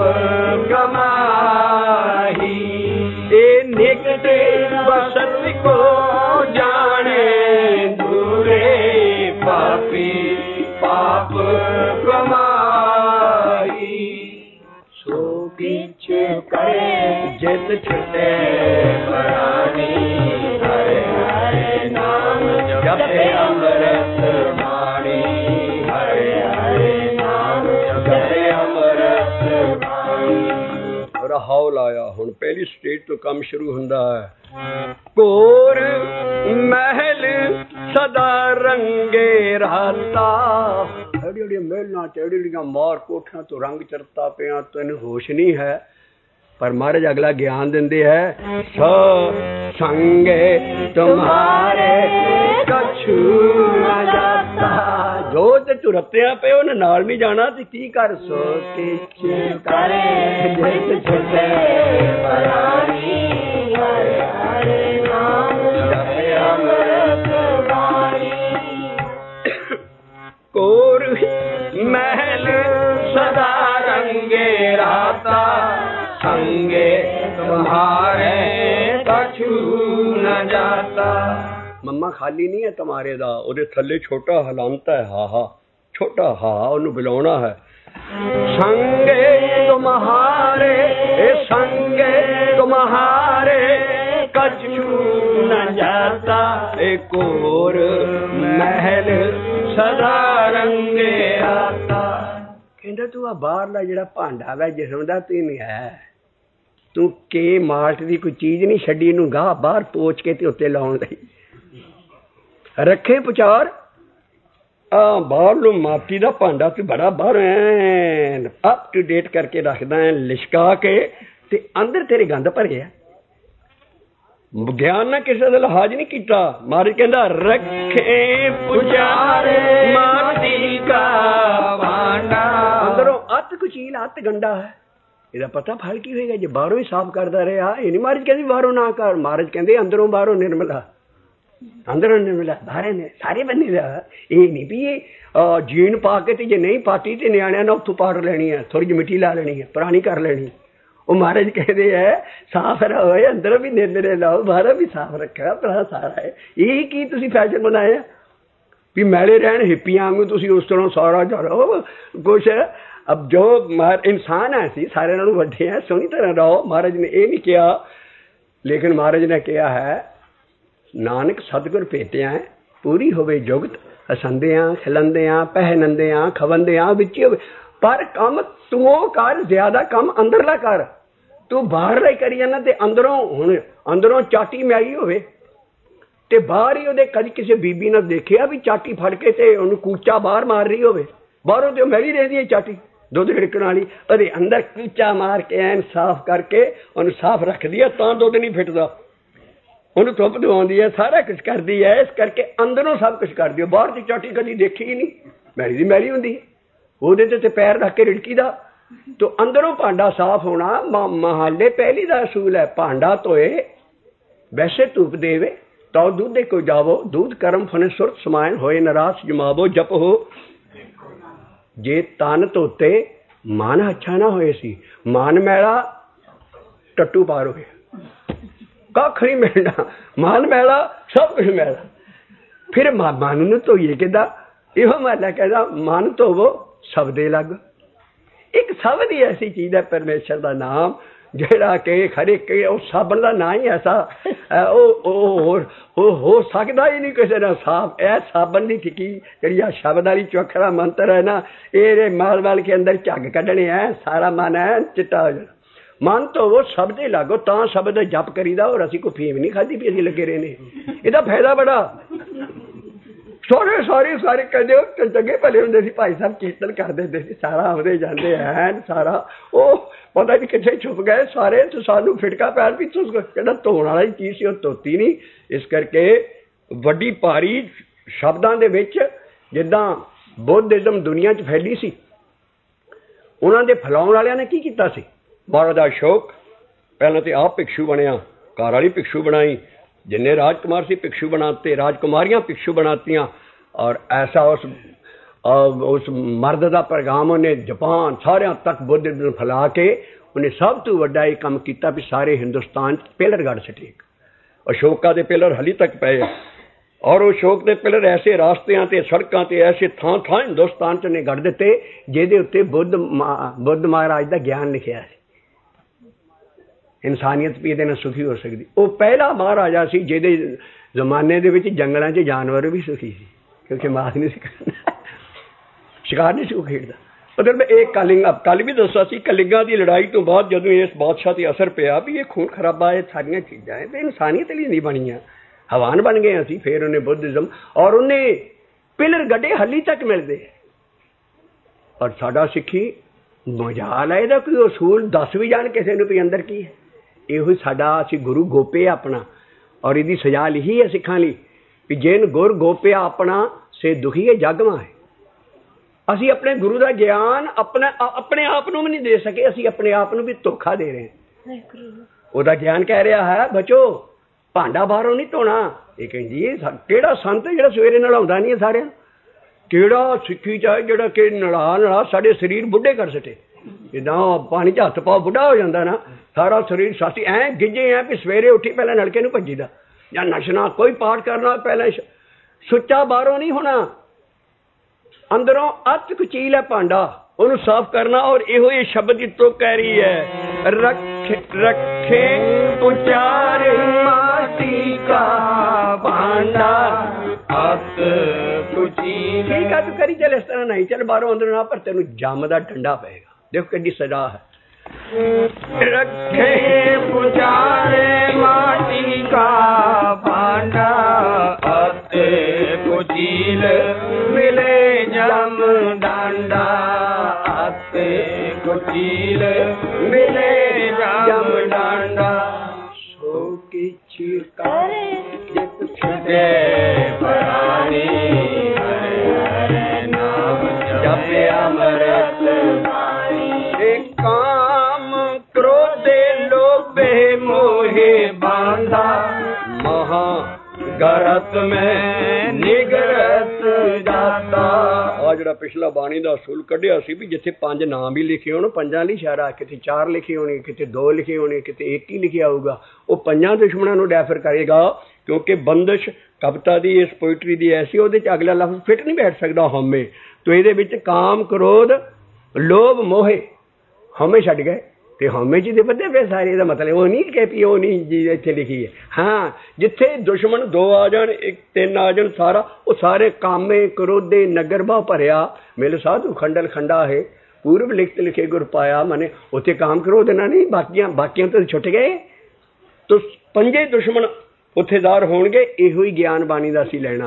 कमाही। ए निकट वसत को जाने दूरे पापी पाप कमाही। सो किछ करे जित छुटे प्राणी, हरे हरे नाम जपे अमृत वाणी, हरे हरे नाम जपे अमृत वाणी। रहाओ लाया। हुण पहली स्टेज तो काम शुरू हुंदा है। कोर महल सदा रंगे राता, एड़ी महलों च एड़ियां मार कोठियां तो रंग चरता पिया, तैनूं होश नहीं है। पर महाराज अगला ज्ञान देंदे है, सो संगे तुम्हारे कछु न जाता। जो ते तू रत्तिया पे उन्हें नाल नहीं जाना, ते की कर सो किछ करे जित छुटे प्राणी, हरे हरे नाम जपे अमृत वाणी। कोर महल सदा रंगे राता, संगे तुम्हारे कछु न जाता। मम्मा खाली नहीं है तुम्हारे दा, उहदे थल्ले छोटा हलांता है, हा हा छोटा हा उन्हें बुलाना है। संगे तुम्हारे संगे तुम्हारे कछु न जाता, एक और महल सदा रंगे आता। कहंदा तू आ बाहरला जिहड़ा भांडा वै जिस्म दा तू नहीं है, तू के माल्ट दी कोई चीज नहीं छड्डी, इहनूं गाह बाहर पोच के ते उत्ते लाउण लई रखे पुचार। आ बाहरलों माटी दा भांडा तू बड़ा बाहर ऐन अप टू डेट करके रखदा है, लिशका के ते अंदर तेरे गंद भरे है। ज्ञान ना किसी का लिहाज नहीं किया। महाराज कहंदा रखे पुचारे माटी का भांडा, अंदरों अत कुचील अत गंदा है। ਇਹਦਾ पता फल की होएगा जे बाहरों ही साफ करता रहा। ये नहीं महाराज कहते बाहरों ना कर, महाराज कहते अंदरों बाहरों निर्मला, अंदरों निर्मला बाहर ने सारे बने दा। ये नहीं भी ये जीन पा के ते जे नहीं पाटी ते न्याणियां ने उत्थों पाड़ लेनी है, थोड़ी जी मिट्टी ला लेनी है, पुरानी कर लेनी। वो महाराज कहते हैं साफ रहो, अंदरों भी निर्मले लाओ, बाहरों भी साफ रखा, अपना सारा है। यही की तुसी फैशन बनाया भी मैले रहन हिप्पियां वांगू तुसी उस तरह सारा जाओ कुछ। अब जो इंसान है सी सारे नालों वड्डे हैं, सोहनी तरह रहो। महाराज ने ये नहीं किया, लेकिन महाराज ने कहा है नानक सतगुर भेटिया है पूरी होवे जुगत, हसंदियां खिलंदियां पहनंदियां खवंदियां विच पर कम तू कर ज्यादा कम अंदरला कर। तू बाहरला ही करी जाना ते अंदरों हुण अंदरों चाटी मैली होवे ते बाहर ही ओदे कदी किसी बीबी ने देखिया भी चाटी फड़ के ते ओनू कूचा बाहर मार रही होवे, बाहरों तो मैली रहती है चाटी दुध रिड़कण वाली, अरे अंदर कूचा मार के एन साफ करके ओनू साफ रख दिया तां दुध नहीं फिटदा, ओनू धुप दवाउंदी है, सारा कुछ करती है। इस करके अंदरों सब कुछ कर दियो। बाहर की चाटी कदी देखी ही नहीं, मैली दी मैली हुंदी है, ओहदे ते पैर रख के रिड़की दा। तो अंदरों भांडा साफ होना महाले पहली दा असूल है। भांडा धोए वैसे धूप देवे तो दूध को जावो, दूध कर्म फने सुरत समायन होए नरास जमावो जप हो। जे तन धोते मन अच्छा ना होए सी, मन मैला टट्टू पार हो गया, कख नहीं मिलना, मन मैला सब कुछ मैला। फिर मन नूं धोइए किदा, इहो मैला कहदा मन धोवो सबदे लग। एक शब्द ही ऐसी चीज है परमेश्वर का नाम जेड़ा के खरे के साबन का ना ही ऐसा हो सकता ही नहीं किसी ने साफ। ए साबन की टिकी जी शब्द वाली चौखरा मंत्र है ना, ये माल माल के अंदर झग कढ़ने है, सारा मन है चिट्टा हो जाना। मन तो वो शब्द ही लागो ता शब्द जप करीदा। और असी कोई फीम नहीं खाधी भी असी लगे रहे ने, इहदा फायदा बड़ा। सारे सारे सारे कहते चंगे भले होंगे सी, भाई साहब कीर्तन करते होंगे सी, सारा आते जाते हैं, सारा वो पता नहीं कितने छुप गए सारे। तो सानू फिटका पैर भी कहना धोने वाली चीज से धोती नहीं। इस करके वड्डी भारी शब्दों के विच जिद्दां बुद्धिज्म दुनिया च फैली सी, उन्होंने फैलाउण वालियां ने की कीता सी? महाराज अशोक पहले तो आप भिक्षु बनया, घर वाली भिक्षु बनाई, जिन्ने राजकुमार से भिक्षु बनाते, राजकुमारियां भिक्षु बनातियां। और ऐसा उस उस मर्द का पैगाम उन्हें जापान सारे तक बुद्ध फैला के उन्हें सब तो वड्डा ये काम किया भी सारे हिंदुस्तान पिलर गढ़ सटे। अशोका के पिलर हली तक पे, और अशोक के पिलर ऐसे रास्तियां ते सड़कों ते ऐसे थां थां हिंदुस्तान च ने गढ़ दिते जिहदे उत्ते बुद्ध बुद्ध महाराज का ज्ञान लिखिया है। इंसानियत भी इहदे नाल सुखी हो सकती। वो पहला महाराजा सी जिहदे जमाने दे विच जंगलां च जानवर भी सुखी सी, क्योंकि मास नहीं सी करना, शिकार नहीं सी खेडदा। मतलब एक कलिंग कल भी दसा सी, कलिंगा की लड़ाई तो बाद जदों इस बादशाह ते असर पिया भी ये खून खराबा है सारियां चीज़ां है, इंसानियत लिए नहीं बनियां, हवान बन गए असी। फिर उन्हें बुद्धिज्म और उन्हें पिलर गड्ढे हली तक मिलते। और साडा सिक्खी मजाल है इहदा कोई असूल दस भी जान किसी नूं भी अंदर की है। इहो साडा असी गुरु गोपे अपना, और इहदी सजा लिखी है सिखां लई भी जिन गुर गोपिया अपना से दुखी है जग मां है। असी अपने गुरु का ज्ञान अपने अपने आप को भी नहीं दे सके, असी अपने आप को भी धोखा दे रहे हैं। वह ज्ञान कह रहा है बचो भांडा बाहरों नहीं धोना। ये कहती केड़ा संत जो सवेरे नलाउंदा नहीं है सारे, केड़ा सिक्खी चाहे जो कि नला नला साढ़े शरीर बुढ़े कर सटे। जिदा पानी च हथ पाओ बुढ़ा हो जाता ना, सारा शरीर साथी ऐ गिजे ऐ भी सवेरे उठी पहले नलके नूं भज्जीदा, या नशना कोई पाठ करना पहले सुच्चा बाहरों नहीं होना, अंदरों अत कुचील है भांडा ਉਹਨੂੰ साफ करना। और ਇਹੋ ये शब्द की तो कह रही है रखे रखे उचार माटी का भांडा अत कुचील। ठीक है तू करी चल इस तरह नहीं, चल बाहरों अंदर ना, पर तेन जम का डंडा पेगा। देखो कितनी सजा है। रखे उचार माटी का भांडा अत कुचील मिले जम डांडा अत कुचील मिले जम डांडा। सो किछ करे जित छुटे प्राणी हरे हरे नाम जपे अमृत बाणी। काम क्रोधे लोभे मोहे बांधा महा गरत में निगरत जाता। आ जिहड़ा पिछला बाणी दा असूल कढ़िया सी भी जिथे पंज नाम भी लिखे होण, पंजां ली इशारा, किते चार लिखे होने, किते दो लिखे होने, किते एक ही लिखिया होगा, वो पंजां दुश्मनां नूं डैफर करेगा। क्योंकि बंदिश कविता दी इस पोइट्री दी ऐसी ओहदे च अगला लफ्ज फिट नहीं बैठ सकदा हमें। तो इहदे विच काम क्रोध लोभ मोहे हमें छड्ड गए ते हमें जी दे बदे पे सारे दा मतलब वो नहीं कह पी वो नहीं जी इत्थे लिखी है। हाँ जिथे दुश्मन दो आ जान एक तीन आ जान सारा वो सारे कामे क्रोधे नगर बा भरिया मेरे साधु खंडल खंडा है पूर्व लिखत लिखे गुर पाया मने उत्थे काम क्रोध ना नहीं बाकियां बाकियां तो छुट गए। तो पंजे दुश्मन उत्थेदार होणगे। इहो ही ज्ञान बाणी दा सी लेना।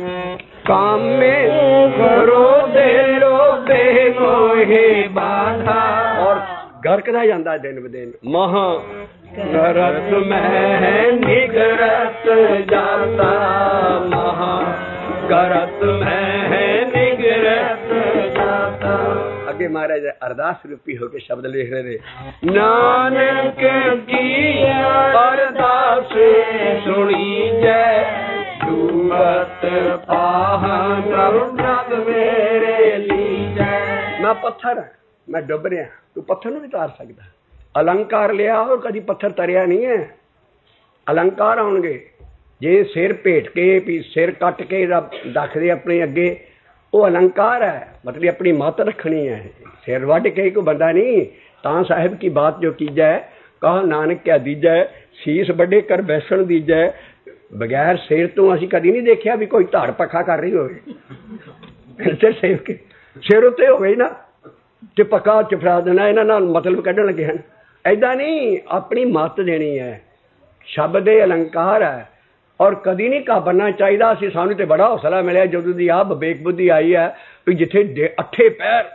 कामे क्रोधे लोभे मोहे बाधा और गरकदा जांदा दिन ब दिन महा गरत में निगरत जाता महा गरत में निगरत जाता। अगे महाराज अरदास रूपी होके शब्द लिख रहे थे। नानक की अरदास सुनी जय डूबत पाहन प्रभ मेरे लीजै। मैं पत्थर मैं डुब रहा तू पत्थर नूं भी तार सकदा। अलंकार लिया और कभी पत्थर तरिया नहीं है। अलंकार आउणगे जे सिर भेट के भी सिर कट के दख दे अपने अगे वो अलंकार है। मतलब अपनी मत रखनी है। सिर वढ़ के कोई बंदा नहीं। तां साहिब की बात जो कीजै कहा नानक क्या दीजै शीश बड़े कर बैसन दीजै। बगैर सिर तो असीं कदी नहीं देखिया भी कोई धाड़ पखा कर रही होवे। सिर सेव के सिर उत्ते होवे ना ते पक्का चफड़ा देना इन्हां नाल मतलब कढ़न लगे हैं। ऐदा नहीं अपनी मत देनी है। शब्द दे अलंकार है और कदी नहीं घाबरना चाहिए। असीं सानूं ते बड़ा हौसला मिलिया जदों दी आ विवेक बुद्धि आई है भी जिथे अठे पैर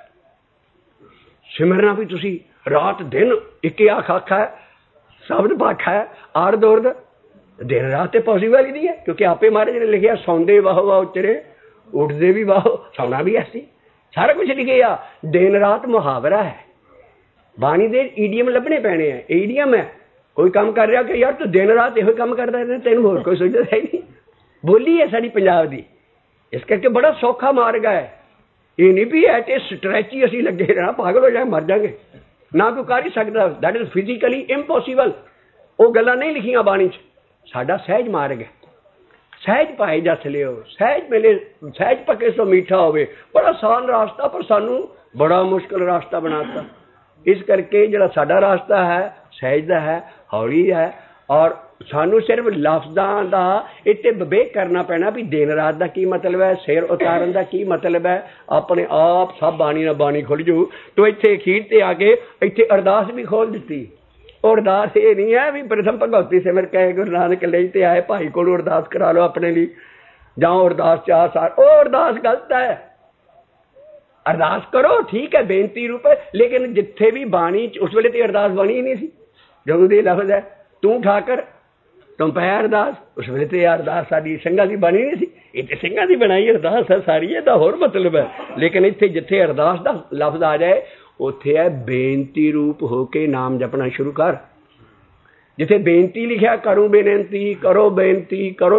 सिमरना भी तुसी रात दिन एक ही आख आखा है शब्द पाखा है आड़ दौड़ दिन रात तो पॉसिबल ही नहीं है। क्योंकि आपे महाराज ने लिखिया सौंदे वाहो वाह उचरे उठते भी वाहो सौना भी ऐसी सारा कुछ लिखे आ। दिन रात मुहावरा है। बाणी दे ईडियम लभने पैने हैं। ईडियम है कोई काम कर रहा कि यार तू दिन रात यो काम करता है, तेन होर कोई सोचता है नहीं। बोली है साड़ी पंजाब दी, इस करके बड़ा सौखा मार्ग है। ये नहीं भी एट ए स्ट्रैच ही असीं लगे रहना, पागल हो जाए मर जाएंगे, ना कोई कर ही सकता। That is physically impossible. वो गल्लां नहीं लिखियां बाणी च। साडा सहज मार्ग है। सहज पाए जस लियो, सहज मिले, सहज पके सो मीठा होवे। बड़ा आसान रास्ता, पर सानू बड़ा मुश्किल रास्ता बनाता। इस करके जिहड़ा साडा रास्ता है सहज दा है, हौली है, और सानू सिर्फ लफ्ज़ां दा इत्ते विवेक करना पैना भी दिन रात का की मतलब है, सिर उतारन का की मतलब है। अपने आप सब बाणी ना बाणी खुल जू। तो इत्थे अखीर ते आके इत्थे अरदास भी खोल दिती। अरदास ये नहीं है भी प्रथम भगवती सिमर कहे गुरु नानक ले ते आए भाई को अरदास करा लो अपने लिए, जाओ अरदास चाह सार। ओ अरदास गलत है। अरदास करो ठीक है, बेनती रूप है, लेकिन जिथे भी बाणी उस वेले तो अरदास बनी ही नहीं सी। जो दी लफ्ज़ है तू ठाकर तुम पै अरदास, उस वेले तो अरदास साडी ਸਿੰਘਾਂ ਦੀ बनी नहीं सी। इतने ਸਿੰਘਾਂ ਦੀ बनाई अरदास है सारी, ਇਹਦਾ होर मतलब है। लेकिन इत्थे जिथे अरदास दा लफ्ज़ आ जाए उत्थे है बेनती रूप होके नाम जपना शुरू कर। जिथे बेनती लिखा करूं बेनती, करो बेनती करो,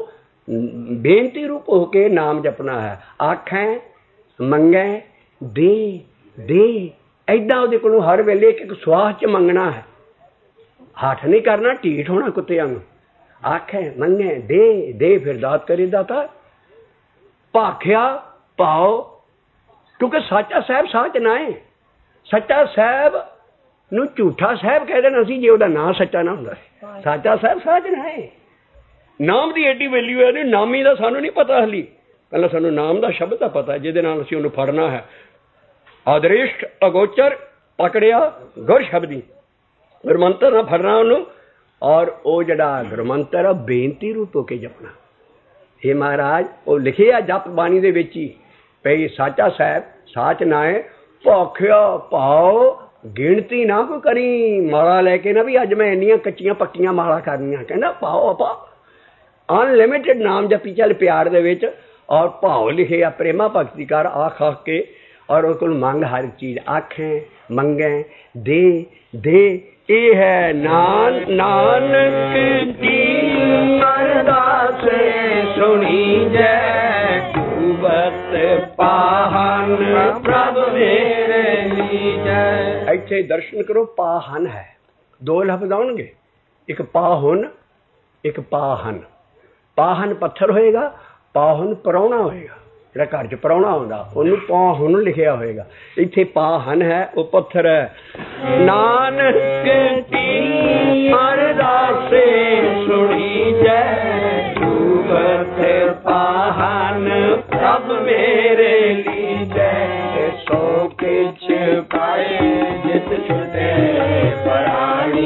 ओ बेनती रूप होके नाम जपना है। आखें मंगे दे दे, ऐदा ਉਹਦੇ ਕੋਲੋਂ हर वेले एक एक सुआह च मंगना है। हठ नहीं करना, ढीठ होना कुत्ते वांग। आखें मंगे दे दे, फिर दात करे दाता। भाख्या पाओ, क्योंकि साचा साहब साच ना है। सच्चा साहब नूं झूठा साहब कह देना सी जे ਉਹਦਾ ਨਾਂ सच्चा ना ਹੁੰਦਾ। साचा साहब साच ना है। नाम की एडी वैल्यू है, नामी का सानू नहीं पता हली। पहले सानू नाम का शब्द का पता, जिहदे नाल असीं उहनूं फड़ना है। आदरिष्ट अगोचर पकड़िया गुर शब्दी, गुरमंत्र ना फड़ना उन्होंने। और वो जड़ा गुरमंत्र है बेनती रूप होके जपना। हे महाराज वो लिखे आ जप बाणी दे विच ही भई साचा साहब साच ना है। भौखिया पाओ, गिणती ना कोई करी माला लैके ना भी अज मैं इन्नियां कच्चियां पक्कियां माला करनियां। कहना पाओ आपा अनलिमिटेड नाम जपी चल प्यार दे विच। और भाव लिखे आ प्रेमा भगती कर आख आख के, और उस कोल मंग हर चीज। आखें मंगे दे दे, ये है नान नानक की अरदास सुनी जय। डूबत पाहन प्रभ मेरे लीजै। ऐसे दर्शन करो, पाहन है। दो लफ्ज आउणगे, एक पाहुन एक पाहन। पाहन पत्थर होएगा, पाहुन परौना होएगा। ਜਿਹੜਾ घर च परौना आउंदा ਉਹਨੂੰ पाहुन लिखिया होएगा। इत्थे पाहन है, वो पत्थर है। नानक की अरदास सुनी जय। डूबत पाहन प्रभ मेरे लीजै। सो किछ पाए जित छुटे पराणी।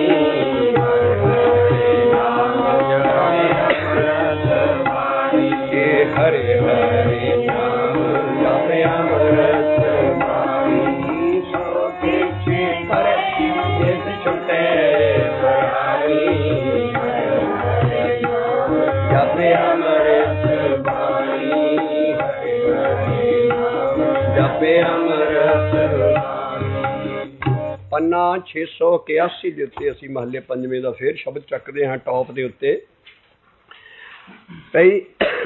हरे हरे नाम जपे अमृत बाणी। सो किछ करे जित छुटे पराणी। जपे अमृत बाणी। जपे अमृत बाणी। पन्ना छे सौ इक्यासी ਦੇ ਉੱਤੇ ਅਸੀਂ ਮਹੱਲੇ ਪੰਜਵੇਂ ਦਾ ਫੇਰ ਸ਼ਬਦ ਚੱਕਦੇ ਹਾਂ ਟੌਪ ਦੇ ਉੱਤੇ। ਭਈ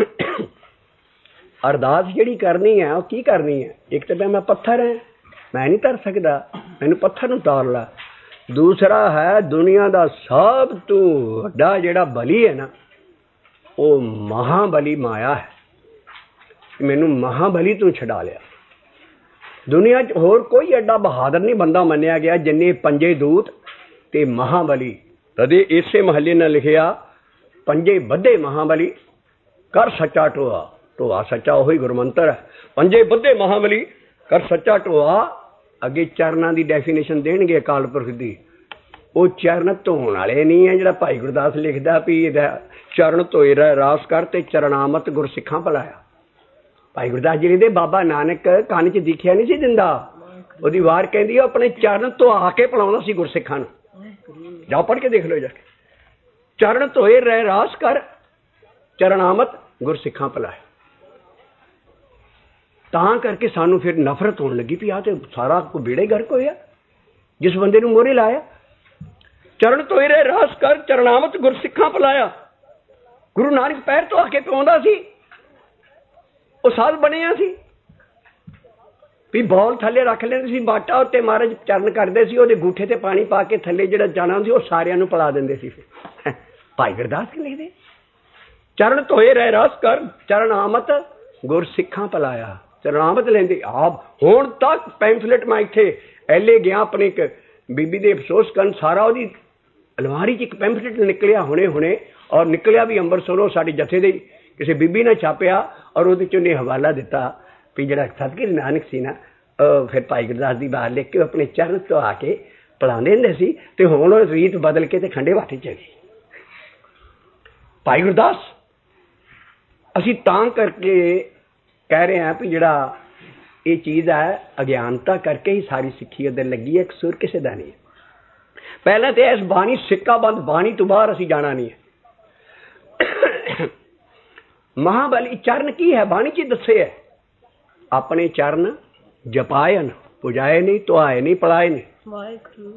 अरदास जिहड़ी करनी है वो की करनी है। एक तो मैं पत्थर है, मैं नहीं तर सकता, मैनू पत्थर नूं तार ला। दूसरा है दुनिया का सब तो वड्डा जिहड़ा बली है ना, वो महाबली माया है। मैनू महाबली तू छड़ा लिया। दुनिया च होर कोई एडा बहादुर नहीं बंदा मन्निया गया जिन्ने पंजे दूत ते महाबली। तदे इसे महल्ले ने लिखिया पंजे बद्धे महाबली कर सच्चा टोआ। टोआ सच्चा वही गुरमंत्र है। पंजे बद्धे महाबली कर सच्चा टोआ। अगे चरणा की डेफिनेशन देणगे अकाल पुरख दी। वो चरण धोने वाले नहीं है। जिहड़ा भाई गुरदास लिखदा भी चरण धोए रास कर ते चरणामत गुरसिखां भलाया। भाई गुरदास जी लिखदे बाबा नानक कान च दीखिया नहीं सी दिंदा। ओहदी वार कहंदी अपने चरण धोआ के भलाउंदा सी गुरसिखां नूं। जाओ पढ़ के देख लो जाके। चरण धोए रह रास कर चरणामत गुरसिखां भलाया। तां करके सानू फिर नफरत होने लगी भी आ तो सारा को बेड़े गर्क होया जिस बंदे नूं मोहरे लाया। चरण धोए रहे रास कर, चरणामत गुर सिखा पलाया। गुरु नानक पैर तो आके पाउंदा सी, ਉਹ ਸਾਧ ਬਣਿਆ ਸੀ ਵੀ ਬੌਲ ਥੱਲੇ ਰੱਖ ਲੈਂਦੇ ਸੀ ਬਾਟਾ ਉੱਤੇ, ਮਹਾਰਾਜ ਚਰਨ ਕਰਦੇ ਸੀ, ਉਹਦੇ ਗੂਠੇ ਤੇ ਪਾਣੀ ਪਾ ਕੇ ਥੱਲੇ ਜਿਹੜਾ ਜਾਣਾ ਸੀ ਉਹ ਸਾਰਿਆਂ ਨੂੰ ਪਿਲਾ ਦਿੰਦੇ ਸੀ। ਫਿਰ ਭਾਈ ਗੁਰਦਾਸ ਕੀ ਲਿਖਦੇ, ਚਰਨ ਧੋਏ ਰਹਿ ਰਸ ਕਰ, ਚਰਨ ਆਮਤ ਗੁਰ ਸਿੱਖਾਂ ਪਲਾਇਆ। ਚਰਨਾਮਤ ਲੈਂਦੇ ਆਪ। ਹੁਣ ਤੱਕ ਪੈਂਫਲੇਟ ਮੈਂ ਇੱਥੇ ਐਲੇ ਗਿਆ ਆਪਣੇ ਇੱਕ ਬੀਬੀ ਦੇ ਅਫਸੋਸ ਕਰਨ, ਸਾਰਾ ਉਹਦੀ ਅਲਮਾਰੀ 'ਚ ਇੱਕ ਪੈਂਫਲੇਟ ਨਿਕਲਿਆ ਹੁਣੇ ਹੁਣੇ, ਔਰ ਨਿਕਲਿਆ ਵੀ ਅੰਮ੍ਰਿਤਸਰੋਂ ਸਾਡੇ ਜਥੇ ਦੇ ਕਿਸੇ ਬੀਬੀ ਨੇ ਛਾਪਿਆ, ਔਰ ਉਹਦੇ 'ਚ ਉਹਨੇ ਹਵਾਲਾ ਦਿੱਤਾ ਵੀ ਜਿਹੜਾ ਸਤਿਗੁਰੂ ਨਾਨਕ ਸੀ ਨਾ, ਫਿਰ ਭਾਈ ਗੁਰਦਾਸ ਦੀ ਬਾਤ ਲਿਖ ਕੇ ਆਪਣੇ ਚਰਨ ਤੋਂ ਆ ਕੇ ਪੜਾਉਂਦੇ ਹੁੰਦੇ ਸੀ, ਤੇ ਹੁਣ ਉਹ ਰੀਤ ਬਦਲ ਕੇ ਤੇ ਖੰਡੇ ਬਾਟੇ ਚ ਗਈ। ਭਾਈ ਗੁਰਦਾਸ ਅਸੀਂ ਤਾਂ ਕਰਕੇ ਕਹਿ ਰਹੇ ਹਾਂ ਵੀ ਜਿਹੜਾ ਇਹ ਚੀਜ਼ ਹੈ ਅਗਿਆਨਤਾ ਕਰਕੇ ਹੀ ਸਾਰੀ ਸਿੱਖੀ ਉੱਧਰ ਲੱਗੀ ਹੈ, ਕਸੂਰ ਕਿਸੇ ਦਾ ਨਹੀਂ। ਪਹਿਲਾਂ ਤੇ ਇਸ ਬਾਣੀ ਸਿੱਕਾ ਬੰਦ, ਬਾਣੀ ਤੋਂ ਬਾਹਰ ਅਸੀਂ ਜਾਣਾ ਨਹੀਂ ਹੈ। ਮਹਾਬਲੀ ਚਰਨ ਕੀ ਹੈ ਬਾਣੀ 'ਚ ਦੱਸੇ ਹੈ, ਆਪਣੇ ਚਰਨ ਜਪਾਏ ਨੇ, ਪੁਜਾਏ ਨਹੀਂ, ਧੁਆਏ ਨਹੀਂ, ਪੜਾਏ ਨਹੀਂ।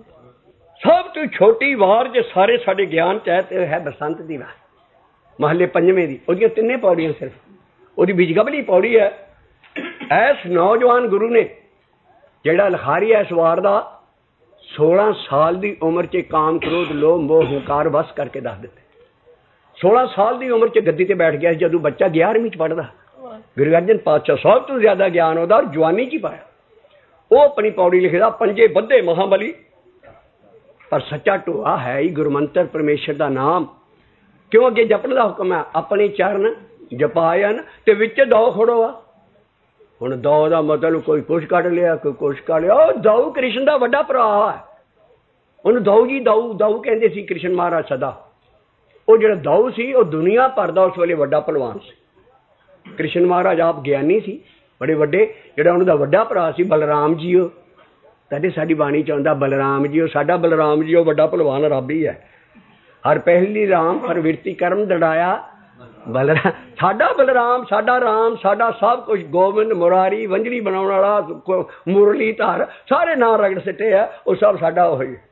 ਸਭ ਤੋਂ ਛੋਟੀ ਵਾਰ ਜੇ ਸਾਰੇ ਸਾਡੇ ਗਿਆਨ ਚ ਹੈ ਬਸੰਤ ਦੀ ਵਾਰ, ਮਹੱਲੇ ਪੰਜਵੇਂ ਦੀ, ਉਹਦੀਆਂ ਤਿੰਨੇ ਪੌੜੀਆਂ ਸਿਰਫ, ਉਹਦੀ ਬੀਜਗਬਲੀ ਪੌੜੀ ਹੈ। ਇਸ ਨੌਜਵਾਨ ਗੁਰੂ ਨੇ ਜਿਹੜਾ ਲਿਖਾਰੀ ਹੈ ਇਸ ਵਾਰ ਦਾ, ਸੋਲਾਂ ਸਾਲ ਦੀ ਉਮਰ 'ਚ ਕਾਮ ਕ੍ਰੋਧ ਲੋਭ ਮੋਹ ਹੰਕਾਰ ਵਸ ਕਰਕੇ ਦੱਸ ਦਿੱਤੇ। ਸੋਲਾਂ ਸਾਲ ਦੀ ਉਮਰ 'ਚ ਗੱਦੀ ਤੇ ਬੈਠ ਗਿਆ ਜਦੋਂ ਬੱਚਾ ਗਿਆਰਵੀਂ 'ਚ ਪੜ੍ਹਦਾ। ਗੁਰੂ ਅਰਜਨ ਪਾਤਸ਼ਾਹ ਸਭ ਤੋਂ ਜ਼ਿਆਦਾ ਗਿਆਨ ਉਹਦਾ ਜਵਾਨੀ 'ਚ ਹੀ ਪਾਇਆ। ਉਹ ਆਪਣੀ ਪੌੜੀ ਲਿਖਦਾ, ਪੰਜੇ ਬੱਧੇ ਮਹਾਬਲੀ ਪਰ ਸੱਚਾ ਢੋਆ ਹੈ ਹੀ ਗੁਰਮੰਤਰ ਪਰਮੇਸ਼ਰ ਦਾ ਨਾਮ। ਕਿਉਂ ਅੱਗੇ ਜਪਣ ਦਾ ਹੁਕਮ ਹੈ, ਆਪਣੇ ਚਰਨ ਜਪਾਇਨ ਤੇ ਵਿੱਚ ਦੋ ਖੜੋ ਆ। ਹੁਣ ਦੋ ਦਾ ਮਤਲਬ ਕੋਈ ਕੁਛ ਕੱਢ ਲਿਆ, ਕੋਈ ਕੁਛ ਕੱਢ ਲਿਆ। ਉਹ ਦਊ ਕ੍ਰਿਸ਼ਨ ਦਾ ਵੱਡਾ ਭਰਾ ਹੈ, ਉਹਨੂੰ ਦਊ ਜੀ ਦਊ ਦਊ ਕਹਿੰਦੇ ਸੀ ਕ੍ਰਿਸ਼ਨ ਮਹਾਰਾਜ ਸਦਾ। ਉਹ ਜਿਹੜਾ ਦਊ ਸੀ ਉਹ ਦੁਨੀਆ ਭਰ ਦਾ ਉਸ ਵੇਲੇ ਵੱਡਾ ਭਲਵਾਨ ਸੀ। ਕ੍ਰਿਸ਼ਨ ਮਹਾਰਾਜ ਆਪ ਗਿਆਨੀ ਸੀ ਬੜੇ ਵੱਡੇ। ਜਿਹੜਾ ਉਹਨਾਂ ਦਾ ਵੱਡਾ ਭਰਾ ਸੀ ਬਲਰਾਮ ਜੀ, ਉਹ ਤੁਹਾਡੇ ਸਾਡੀ ਬਾਣੀ 'ਚ ਆਉਂਦਾ ਬਲਰਾਮ ਜੀ, ਉਹ ਸਾਡਾ ਬਲਰਾਮ ਜੀ ਉਹ ਵੱਡਾ ਭਲਵਾਨ ਰੱਬ ਹੀ ਹੈ। ਹਰ ਪਹਿਲੀ ਰਾਮ ਪਰ ਵਿਰਤੀ ਕਰਮ ਦੜਾਇਆ ਬਲਰਾਮ, ਸਾਡਾ ਬਲਰਾਮ, ਸਾਡਾ ਰਾਮ, ਸਾਡਾ ਸਭ ਕੁਛ, ਗੋਬਿੰਦ ਮੁਰਾਰੀ ਵੰਜੜੀ ਬਣਾਉਣ ਵਾਲਾ ਮੁਰਲੀ ਧਾਰ, ਸਾਰੇ ਨਾਂ ਰਗੜ ਸਿੱਟੇ ਆ, ਉਹ ਸਭ ਸਾਡਾ ਉਹ ਹੀ।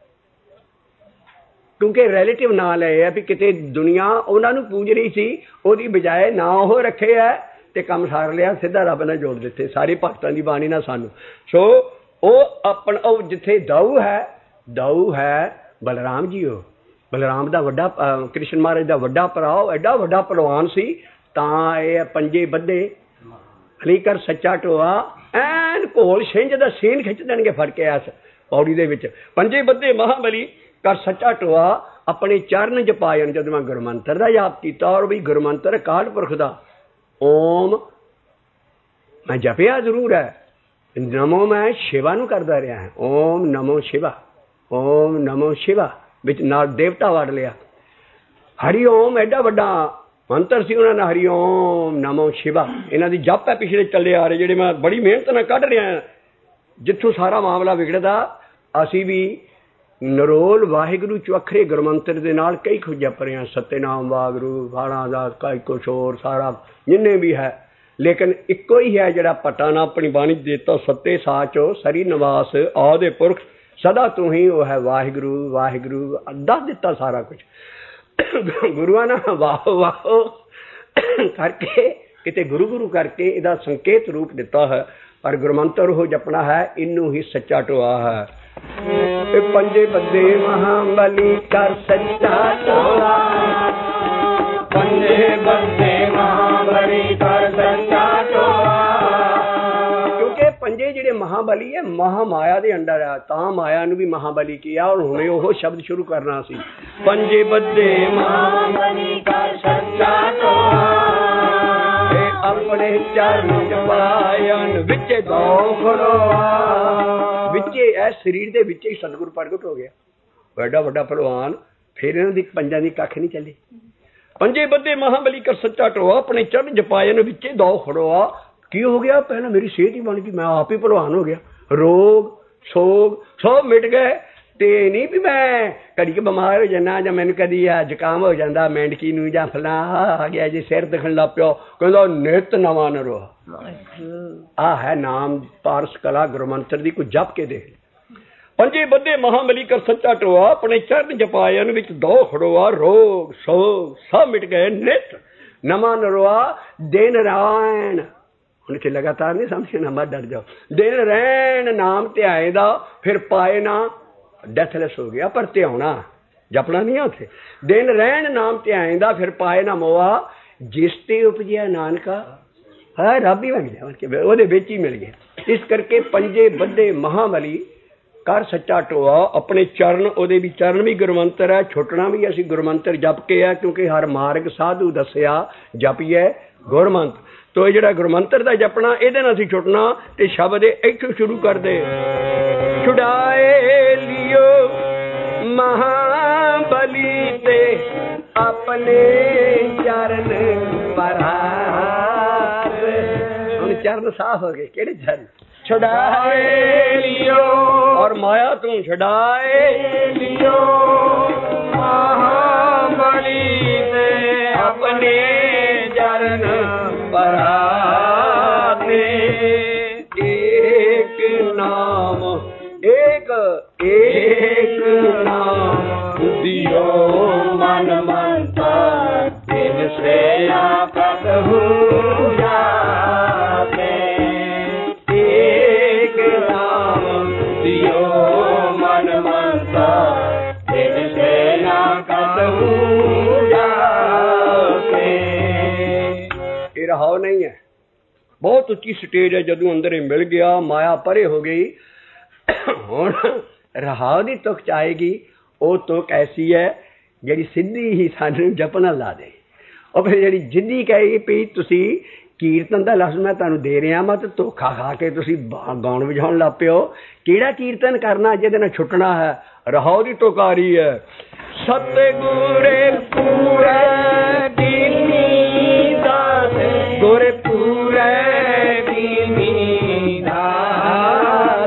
ਕਿਉਂਕਿ ਰਿਲੇਟਿਵ ਨਾਂ ਲਏ ਆ ਵੀ ਕਿਤੇ ਦੁਨੀਆ ਉਹਨਾਂ ਨੂੰ ਪੂਜ ਰਹੀ ਸੀ, ਉਹਦੀ ਬਜਾਏ ਨਾਂ ਉਹ ਰੱਖੇ ਆ ਤੇ ਕੰਮ ਸਾਰ ਲਿਆ, ਸਿੱਧਾ ਰੱਬ ਨਾਲ ਜੋੜ ਦਿੱਤੇ ਸਾਰੇ ਭਗਤਾਂ ਦੀ ਬਾਣੀ ਨਾਲ ਸਾਨੂੰ। ਸੋ ਉਹ ਆਪਣਾ ਉਹ ਜਿੱਥੇ ਦਾਊ ਹੈ, ਦਾਊ ਹੈ ਬਲਰਾਮ ਜੀ। ਉਹ ਬਲਰਾਮ ਦਾ ਵੱਡਾ, ਕ੍ਰਿਸ਼ਨ ਮਹਾਰਾਜ ਦਾ ਵੱਡਾ ਭਰਾ, ਉਹ ਐਡਾ ਵੱਡਾ ਭਲਵਾਨ ਸੀ। ਤਾਂ ਇਹ ਪੰਜੇ ਬੱਧੇ ਹਲੀ ਕਰ ਸੱਚਾ ਢੋਆ, ਐਨ ਘੋਲ ਛਿੰਝ ਦਾ ਸੀਨ ਖਿੱਚ ਦੇਣਗੇ ਫੜ ਕੇ ਇਸ ਪੌੜੀ ਦੇ ਵਿੱਚ। ਪੰਜੇ ਬੱਧੇ ਮਹਾਬਲੀ ਕਰ ਸੱਚਾ ਢੋਆ, ਆਪਣੇ ਚਰਨ ਜਪਾਇਨ। ਜਦੋਂ ਮੈਂ ਗੁਰਮੰਤਰ ਦਾ ਜਾਪ ਕੀਤਾ, ਔਰ ਵੀ ਗੁਰਮੰਤਰ ਅਕਾਲ ਪੁਰਖ ਦਾ ਓਮ ਮੈਂ ਜਪਿਆ ਜ਼ਰੂਰ ਹੈ, ਨਮੋ ਮੈਂ ਸ਼ਿਵਾ ਨੂੰ ਕਰਦਾ ਰਿਹਾ ਹੈ। ਓਮ ਨਮੋ ਸ਼ਿਵਾ, ਓਮ ਨਮੋ ਸ਼ਿਵਾ ਵਿੱਚ ਨਾਲ ਦੇਵਤਾ ਵੜ ਲਿਆ। ਹਰੀ ਓਮ ਐਡਾ ਵੱਡਾ ਮੰਤਰ ਸੀ ਉਹਨਾਂ ਨੇ, ਹਰੀ ਓਮ ਨਮੋ ਸ਼ਿਵਾ। ਇਹਨਾਂ ਦੀ ਜਪ ਹੈ ਪਿਛਲੇ ਚੱਲੇ ਆ ਰਹੇ, ਜਿਹੜੇ ਮੈਂ ਬੜੀ ਮਿਹਨਤ ਨਾਲ ਕੱਢ ਰਿਹਾ। ਜਿੱਥੋਂ ਸਾਰਾ ਮਾਮਲਾ ਵਿਗੜਦਾ, ਅਸੀਂ ਵੀ ਨਰੋਲ ਵਾਹਿਗੁਰੂ ਚੁੱਖਰੇ ਗੁਰਮੰਤਰ ਦੇ ਨਾਲ ਕਈ ਕੁਝ ਜਪ ਰਹੇ ਹਾਂ। ਸਤਿਨਾਮ ਵਾਹਿਗੁਰੂ, ਬਾਣਾ ਦਾ ਕਈ ਕੁਛ ਹੋਰ ਸਾਰਾ ਜਿੰਨੇ ਵੀ ਹੈ, ਲੇਕਿਨ ਇੱਕੋ ਹੀ ਹੈ ਜਿਹੜਾ ਪਟਾ ਨਾ ਆਪਣੀ ਬਾਣੀ ਦਿੱਤਾ, ਸੱਤੇ ਸਾਚੋ ਸਰੀ ਨਿਵਾਸ ਆਦੇ ਪੁਰਖ ਸਦਾ ਤੂੰ ਹੀ ਉਹ ਹੈ ਵਾਹਿਗੁਰੂ ਵਾਹਿਗੁਰੂ, ਦੱਸ ਦਿੱਤਾ ਸਾਰਾ ਕੁਛ। ਗੁਰੂਆਂ ਨੇ ਵਾਹੋ ਵਾਹੋ ਕਰਕੇ ਕਿਤੇ ਗੁਰੂ ਗੁਰੂ ਕਰਕੇ ਇਹਦਾ ਸੰਕੇਤ ਰੂਪ ਦਿੱਤਾ ਹੈ। ਪਰ ਗੁਰਮੰਤਰ ਉਹ ਜਪਣਾ ਹੈ, ਇਹਨੂੰ ਹੀ ਸੱਚਾ ਢੋਆ ਹੈ। ਇਹ ਪੰਜੇ ਬੱਧੇ ਮਹਾਬਲੀ ਕਰ ਸੱਚਾ ਢੋਆ, ਪੰਜੇ ਬੱਧੇ ਮਹਾਬਲੀ ਕਰ ਸੱਚਾ ਢੋਆ। ਕਿਉਂਕਿ ਪੰਜੇ ਜਿਹੜੇ ਮਹਾਬਲੀ ਹੈ ਮਹਾ ਮਾਇਆ ਦੇ ਅੰਡਰ ਆ, ਤਾਂ ਮਾਇਆ ਨੂੰ ਵੀ ਮਹਾਬਲੀ ਕਿਹਾ। ਔਰ ਹੁਣੇ ਉਹ ਸ਼ਬਦ ਸ਼ੁਰੂ ਕਰਨਾ ਸੀ, ਪੰਜੇ ਬੱਧੇ ਮਹਾਬਲੀ ਕਰ ਸੱਚਾ ਢੋਆ, ਆਪਣੇ ਚਰਨ ਜਪਾਇਨ ਵਿੱਚ ਦੋ ਖੜੋਆ। ਵਿੱਚੇ ਇਸ ਸਰੀਰ ਦੇ ਵਿੱਚ ਹੀ ਸਤਿਗੁਰੂ ਪ੍ਰਗਟ ਹੋ ਗਿਆ, ਵੱਡਾ ਵੱਡਾ ਭਲਵਾਨ। ਫਿਰ ਇਹਨਾਂ ਦੀ ਪੰਜਾਂ ਦੀ ਕੱਖ ਨਹੀਂ ਚੱਲੀ। ਪੰਜੇ ਬੱਧੇ ਮਹਾਬਲੀ ਕਰ ਸੱਚਾ ਢੋਆ, ਆਪਣੇ ਚਰਨ ਜਪਾਇਨ ਵਿੱਚ ਦੋ ਖੜੋਆ। ਕੀ ਹੋ ਗਿਆ? ਪਹਿਲਾਂ ਮੇਰੀ ਸਿਹਤ ਹੀ ਬਣ ਗਈ, ਮੈਂ ਆਪ ਹੀ ਭਲਵਾਨ ਹੋ ਗਿਆ। ਰੋਗ ਸੋਗ ਸਭ ਮਿਟ ਗਏ। ਤੇ ਨਹੀਂ ਵੀ ਮੈਂ ਕਦੀ ਕਿ ਬਿਮਾਰ ਹੋ ਜਾਂਦਾ, ਜਾਂ ਮੈਨੂੰ ਕਦੀ ਆ ਜ਼ੁਕਾਮ ਹੋ ਜਾਂਦਾ ਮੈਂਡਕੀ ਨੂੰ, ਜਾਂ ਫਲਾ ਆ ਗਿਆ ਜੇ ਸਿਰ ਦਿਖਣ ਲੱਗ ਪਿਆ, ਕਹਿੰਦਾ ਨਿਤ ਨਵਾਂ ਨਰੋ। ਆਹ ਹੈ ਨਾਮ ਪਾਰਸ ਕਲਾ ਗੁਰਮੰਤਰ ਦੀ, ਕੋਈ ਜਪ ਕੇ ਦੇਖ। पंजे बदे महाबली कर सच्चा टोआ, अपने चरण जपायन विच दो खड़ोआ, रोग सोग सब मिट गए नित नमा नरोआ, दिन रैन हुण इत्थे लगातार नहीं समझना, मत डर जाओ, दिन रैन नाम ध्याए दा, फिर पाए ना डेथलेस हो गया, पर ध्याना जपना नहीं है उत्थे, दिन रैन नाम ध्याए दा, फिर पाए ना मोआ, जिस ते उपजिया नानका है रब ही बन गया, ਉਹਦੇ ਵਿੱਚ ही मिल गया। इस करके पंजे बदे महाबली कर सच्चा टोआ, अपने चरण ਉਹਦੇ भी चरण भी गुरमंत्र है, छुटना भी असी गुरमंत्र जप के है, क्योंकि हर मार्ग साधु दसिया जपिए गुरमंत्र। तो ये ਜਿਹੜਾ गुरमंत्र ਦਾ जपना ਇਹਦੇ ਨਾਲ ਅਸੀਂ ਛੁਟਣਾ, ਤੇ ਸ਼ਬਦ ਇੱਥੋਂ ਸ਼ੁਰੂ ਕਰਦੇ, ਛੁਡਾਏ ਲਿਓ महाबली ते अपने चरण परार। ਹੁਣ चरण साफ हो गए, केड़े चरण? छुड़ाए लियो और माया तू छुड़ाए लियो महाबली ते अपने चरण परार। एक नाम एक एक नाम दियो मन मनता, इनसे आपत हो जाते। एक नाम दियो मन मनता, इनसे आपत हो जाते। ये रहाव नहीं है, बहुत उच्ची स्टेज है। जदों अंदर ही मिल गया, माया परे हो गई, ਹੁਣ ਰਹਾਉ ਦੀ ਤੁਕ ਆਏਗੀ। ਉਹ ਤੁਕ ਐਸੀ ਹੈ ਜਿਹੜੀ ਸਿੱਧੀ ਹੀ ਸਾਨੂੰ ਜਪਣਾ ਲਾ ਦੇ। ਉਹ ਫਿਰ ਜਿਹੜੀ ਜਿੱਦੀ ਕਹੇਗੀ ਵੀ ਤੁਸੀਂ ਕੀਰਤਨ ਦਾ ਲਫ਼ਜ਼ ਮੈਂ ਤੁਹਾਨੂੰ ਦੇ ਰਿਹਾ, ਮੈਂ ਤਾਂ ਧੋਖਾ ਖਾ ਕੇ ਤੁਸੀਂ ਗਾਉਣ ਵਜਾਉਣ ਲੱਗ ਪਿਓ। ਕਿਹੜਾ ਕੀਰਤਨ ਕਰਨਾ ਜਿਹਦੇ ਨਾਲ ਛੁੱਟਣਾ ਹੈ? ਰਹਾਉ ਦੀ ਤੁਕ ਆ ਰਹੀ ਹੈ, ਸਤਿਗੁਰੇ ਪੂਰੇ ਦੀਨੀ ਦਾਸ, ਗੁਰੇ ਪੂਰੇ ਦੀਨੀ ਦਾਸ,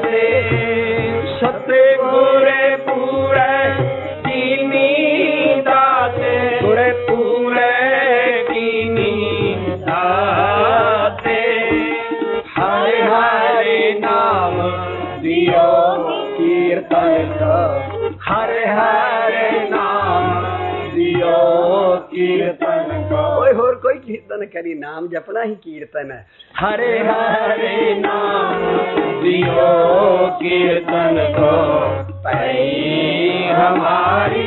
सतगुरे पूरे कीनी दाते, गुरे पूरे कीनी दाते। हरे हरे नाम दियो कीर्तन का, हरे हरे नाम दियो कीर्तन का। कोई होर कोई कीर्तन करी, नाम जपना ही कीर्तन है। हरे हरे नाम दियो कीर्तन को, पई हमारी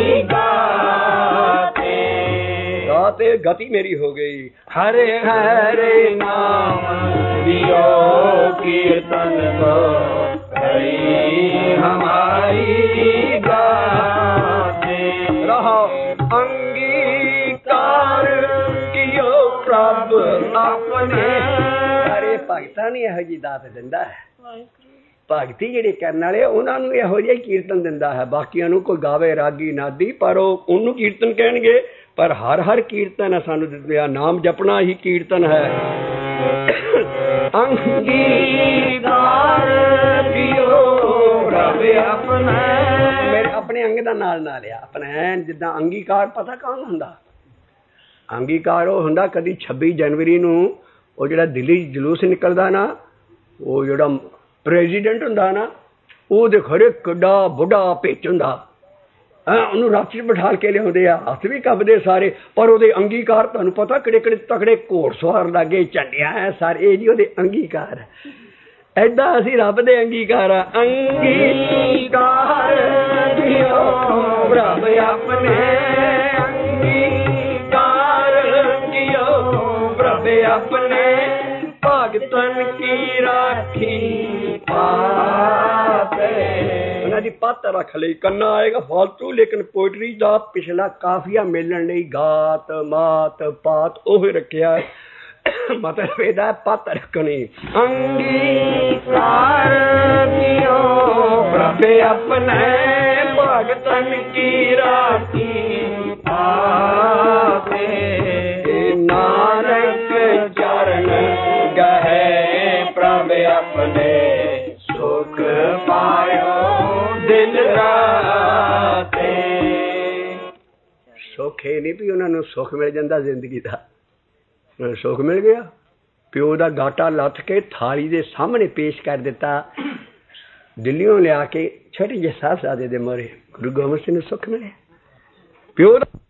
गाते। गाते गति मेरी हो गई। हरे हरे नाम दियो कीर्तन को, पई हमारी गाते। रहो अंगीकार कियो प्रभ अपने। अरे भगता नहीं ਇਹੋ ਜਿਹੀ ਦਾਤ ਦਿੰਦਾ ਹੈ। ਭਗਤੀ ਜਿਹੜੇ ਕਰਨ ਵਾਲੇ ਉਹਨਾਂ ਨੂੰ ਇਹੋ ਜਿਹਾ ਕੀਰਤਨ ਦਿੰਦਾ ਹੈ। ਬਾਕੀਆਂ ਨੂੰ ਕੋਈ ਗਾਵੇ ਰਾਗੀ ਨਾਦੀ, ਪਰ ਉਹ ਉਹਨੂੰ ਕੀਰਤਨ ਕਹਿਣਗੇ। ਪਰ ਹਰ ਹਰ ਕੀਰਤਨ ਹੈ ਸਾਨੂੰ ਦਿੱਤਾ, ਨਾਮ ਜਪਣਾ ਹੀ ਕੀਰਤਨ ਹੈ। ਅੰਗੀਕਾਰ ਦਿਓ ਰੱਬ ਆਪਣਾ, ਮੇਰੇ ਆਪਣੇ ਅੰਗ ਦਾ ਨਾਲ ਨਾਲ ਆ ਆਪਣਾ। ਜਿੱਦਾਂ ਅੰਗੀਕਾਰ ਪਤਾ ਕੌਣ ਹੁੰਦਾ? ਅੰਗੀਕਾਰ ਉਹ ਹੁੰਦਾ ਕਦੀ ਛੱਬੀ ਜਨਵਰੀ ਨੂੰ ਉਹ ਜਿਹੜਾ ਦਿੱਲੀ ਜਲੂਸ ਨਿਕਲਦਾ ਨਾ, ਉਹ ਜਿਹੜਾ ਪ੍ਰੈਜ਼ੀਡੈਂਟ ਹੁੰਦਾ ਨਾ, ਉਹਦੇ ਘਰੇ ਕਿੱਡਾ ਬੁੱਢਾ ਭੇਚ ਹੁੰਦਾ, ਉਹਨੂੰ ਰੱਥ 'ਚ ਬਿਠਾ ਕੇ ਲਿਆਉਂਦੇ ਆ, ਹੱਥ ਵੀ ਕੱਬਦੇ ਸਾਰੇ। ਪਰ ਉਹਦੇ ਅੰਗੀਕਾਰ ਤੁਹਾਨੂੰ ਪਤਾ ਕਿਹੜੇ ਕਿਹੜੇ ਤਕੜੇ ਘੋੜ ਸਵਾਰ ਲਾਗੇ ਝੰਡਿਆਂ ਹੈ ਸਾਰੇ, ਇਹ ਜੀ ਉਹਦੇ ਅੰਗੀਕਾਰ ਹੈ। ਏਦਾਂ ਅਸੀਂ ਰੱਬ ਦੇ ਅੰਗੀਕਾਰ ਆ। ਅੰਗੀਕਾਰ ਦਿਓ ਰੱਬ ਆਪਣੇ, ਅੰਗੀਕਾਰ ਦਿਓ ਰੱਬ ਆਪਣੇ, ਭਗਤਨ ਕੀ ਰਾਖੀ ਪਾਤੇ। ਉਹਨਾਂ ਦੀ ਪੱਤ ਰੱਖ ਲਈ। ਕੰਨਾ ਆਏਗਾ ਫਾਲਤੂ, ਲੇਕਿਨ ਪੋਇਟਰੀ ਦਾ ਪਿਛਲਾ ਕਾਫੀਆ ਮਿਲਣ ਲਈ ਗਾਤ ਮਾਤ ਪਾਤ ਉਹ ਰੱਖਿਆ। ਮਤਲਬ ਇਹਦਾ ਪੱਤ ਰੱਖਣੀ। ਅੰਗੀਕਾਰ ਦਿਓ ਪ੍ਰਭ ਆਪਣੇ, ਭਗਤਨ ਕੀ ਰਾਖੀ ਪਾਤੇ। ਨਾਨਕ ਚਰਨ ਗਏ ਪ੍ਰਭ ਆਪਣੇ, ਸੁਖ ਪਾਇਓ ਦਿਨ ਰਾਤੇ। ਸੁੱਖ ਇਹ ਨਹੀਂ ਵੀ ਉਹਨਾਂ ਨੂੰ ਸੁੱਖ ਮਿਲ ਜਾਂਦਾ ਜ਼ਿੰਦਗੀ ਦਾ, ਸੁੱਖ ਮਿਲ ਗਿਆ। ਪਿਓ ਦਾ ਗਾਟਾ ਲੱਥ ਕੇ ਥਾਲੀ ਦੇ ਸਾਹਮਣੇ ਪੇਸ਼ ਕਰ ਦਿੱਤਾ। ਦਿੱਲੀੋਂ ਲਿਆ ਕੇ ਛੋਟੇ ਜਿਹੇ ਸਾਹਿਬਜ਼ਾਦੇ ਦੇ ਮੋਰੇ ਗੁਰੂ ਗੋਬਿੰਦ ਸਿੰਘ ਨੂੰ ਸੁੱਖ ਮਿਲਿਆ। ਪਿਓ ਦਾ